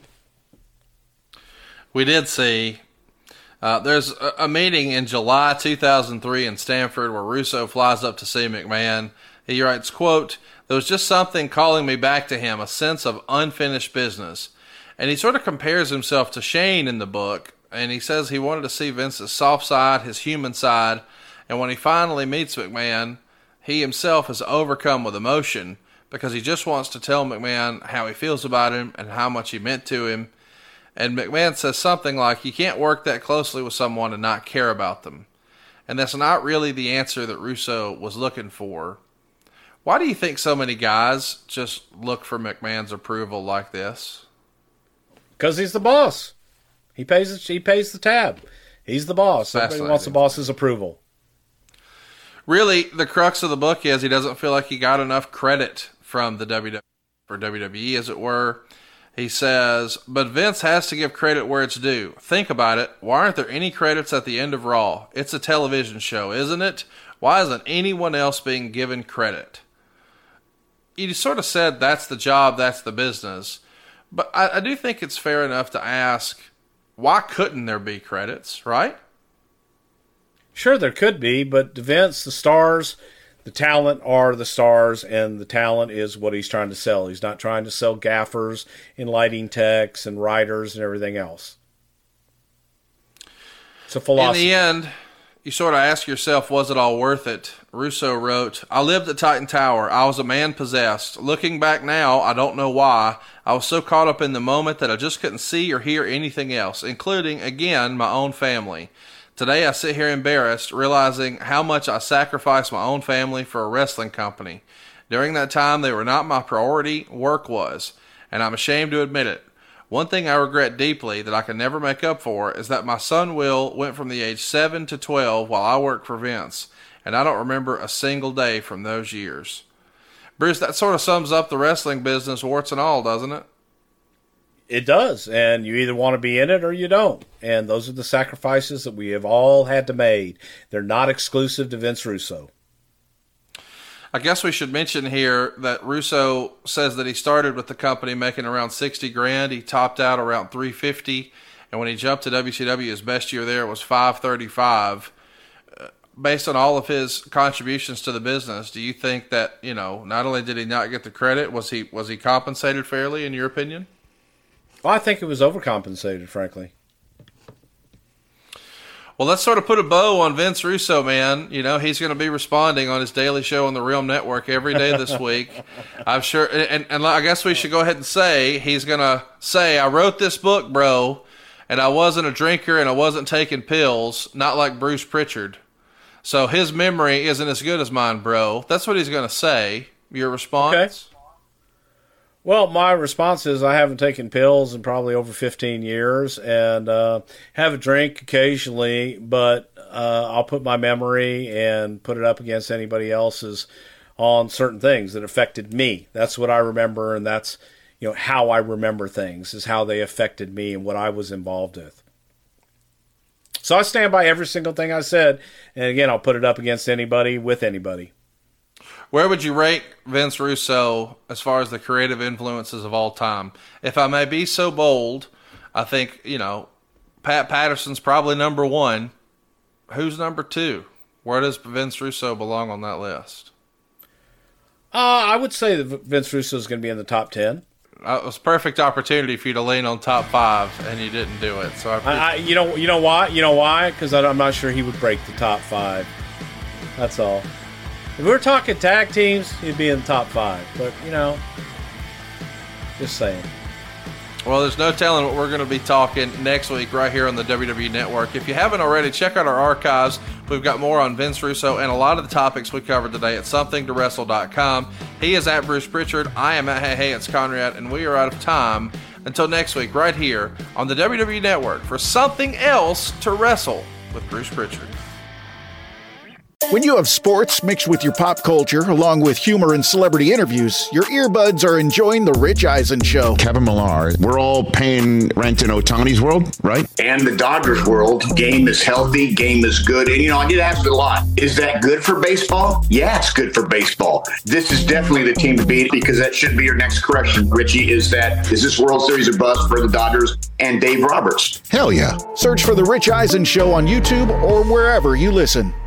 We did see. Uh, there's a, a meeting in July two thousand three in Stamford where Russo flies up to see McMahon. He writes, quote, there was just something calling me back to him, a sense of unfinished business. And he sort of compares himself to Shane in the book, and he says he wanted to see Vince's soft side, his human side, and when he finally meets McMahon, he himself is overcome with emotion because he just wants to tell McMahon how he feels about him and how much he meant to him. And McMahon says something like, you can't work that closely with someone and not care about them. And that's not really the answer that Russo was looking for. Why do you think so many guys just look for McMahon's approval like this? Because he's the boss. He pays. He pays the tab. He's the boss. Everybody wants the boss's approval. Really, the crux of the book is he doesn't feel like he got enough credit from the W W E, or W W E, as it were. He says, but Vince has to give credit where it's due. Think about it. Why aren't there any credits at the end of Raw? It's a television show, isn't it? Why isn't anyone else being given credit? You sort of said that's the job, that's the business. But I, I do think it's fair enough to ask, why couldn't there be credits, right? Sure, there could be, but Vince, the stars, the talent are the stars, and the talent is what he's trying to sell. He's not trying to sell gaffers and lighting techs and writers and everything else. It's a philosophy. In the end, you sort of ask yourself, was it all worth it? Russo wrote, I lived at Titan Tower. I was a man possessed. Looking back now, I don't know why. I was so caught up in the moment that I just couldn't see or hear anything else, including, again, my own family. Today I sit here embarrassed, realizing how much I sacrificed my own family for a wrestling company. During that time, they were not my priority, work was, and I'm ashamed to admit it. One thing I regret deeply that I can never make up for is that my son Will went from the age seven to twelve while I worked for Vince, and I don't remember a single day from those years. Bruce, that sort of sums up the wrestling business, warts and all, doesn't it? It does, and you either want to be in it or you don't. And those are the sacrifices that we have all had to make. They're not exclusive to Vince Russo. I guess we should mention here that Russo says that he started with the company making around sixty grand. He topped out around three fifty, and when he jumped to W C W, his best year there was five thirty-five. Uh, based on all of his contributions to the business, do you think that, you know, not only did he not get the credit, was he was he compensated fairly, in your opinion? Well, I think it was overcompensated, frankly. Well, let's sort of put a bow on Vince Russo, man. You know, he's going to be responding on his daily show on the Realm Network every day this week. I'm sure, and, and I guess we should go ahead and say, he's going to say, I wrote this book, bro, and I wasn't a drinker and I wasn't taking pills, not like Bruce Pritchard. So his memory isn't as good as mine, bro. That's what he's going to say. Your response? Okay. Well, my response is I haven't taken pills in probably over fifteen years, and uh, have a drink occasionally, but uh, I'll put my memory and put it up against anybody else's on certain things that affected me. That's what I remember, and that's, you know, how I remember things, is how they affected me and what I was involved with. So I stand by every single thing I said, and again, I'll put it up against anybody with anybody. Where would you rate Vince Russo as far as the creative influences of all time? If I may be so bold, I think, you know, Pat Patterson's probably number one. Who's number two? Where does Vince Russo belong on that list? Uh, I would say that Vince Russo is going to be in the top ten. Uh, it was a perfect opportunity for you to lean on top five, and you didn't do it. So I, I, I you know, you know why? You know why? Because I'm not sure he would break the top five. That's all. If we were talking tag teams, he'd be in the top five. But, you know, just saying. Well, there's no telling what we're going to be talking next week right here on the W W E Network. If you haven't already, check out our archives. We've got more on Vince Russo and a lot of the topics we covered today at something to wrestle dot com. He is at Bruce Pritchard. I am at Hey Hey It's Conrad, and we are out of time. Until next week, right here on the W W E Network for Something Else to Wrestle with Bruce Pritchard. When you have sports mixed with your pop culture, along with humor and celebrity interviews, your earbuds are enjoying The Rich Eisen Show. Kevin Millar, we're all paying rent in Ohtani's world, right? And the Dodgers world, game is healthy, game is good. And, you know, I get asked a lot, is that good for baseball? Yeah, it's good for baseball. This is definitely the team to beat, because that should be your next question, Richie, is that, is this World Series a bust for the Dodgers and Dave Roberts? Hell yeah. Search for The Rich Eisen Show on YouTube or wherever you listen.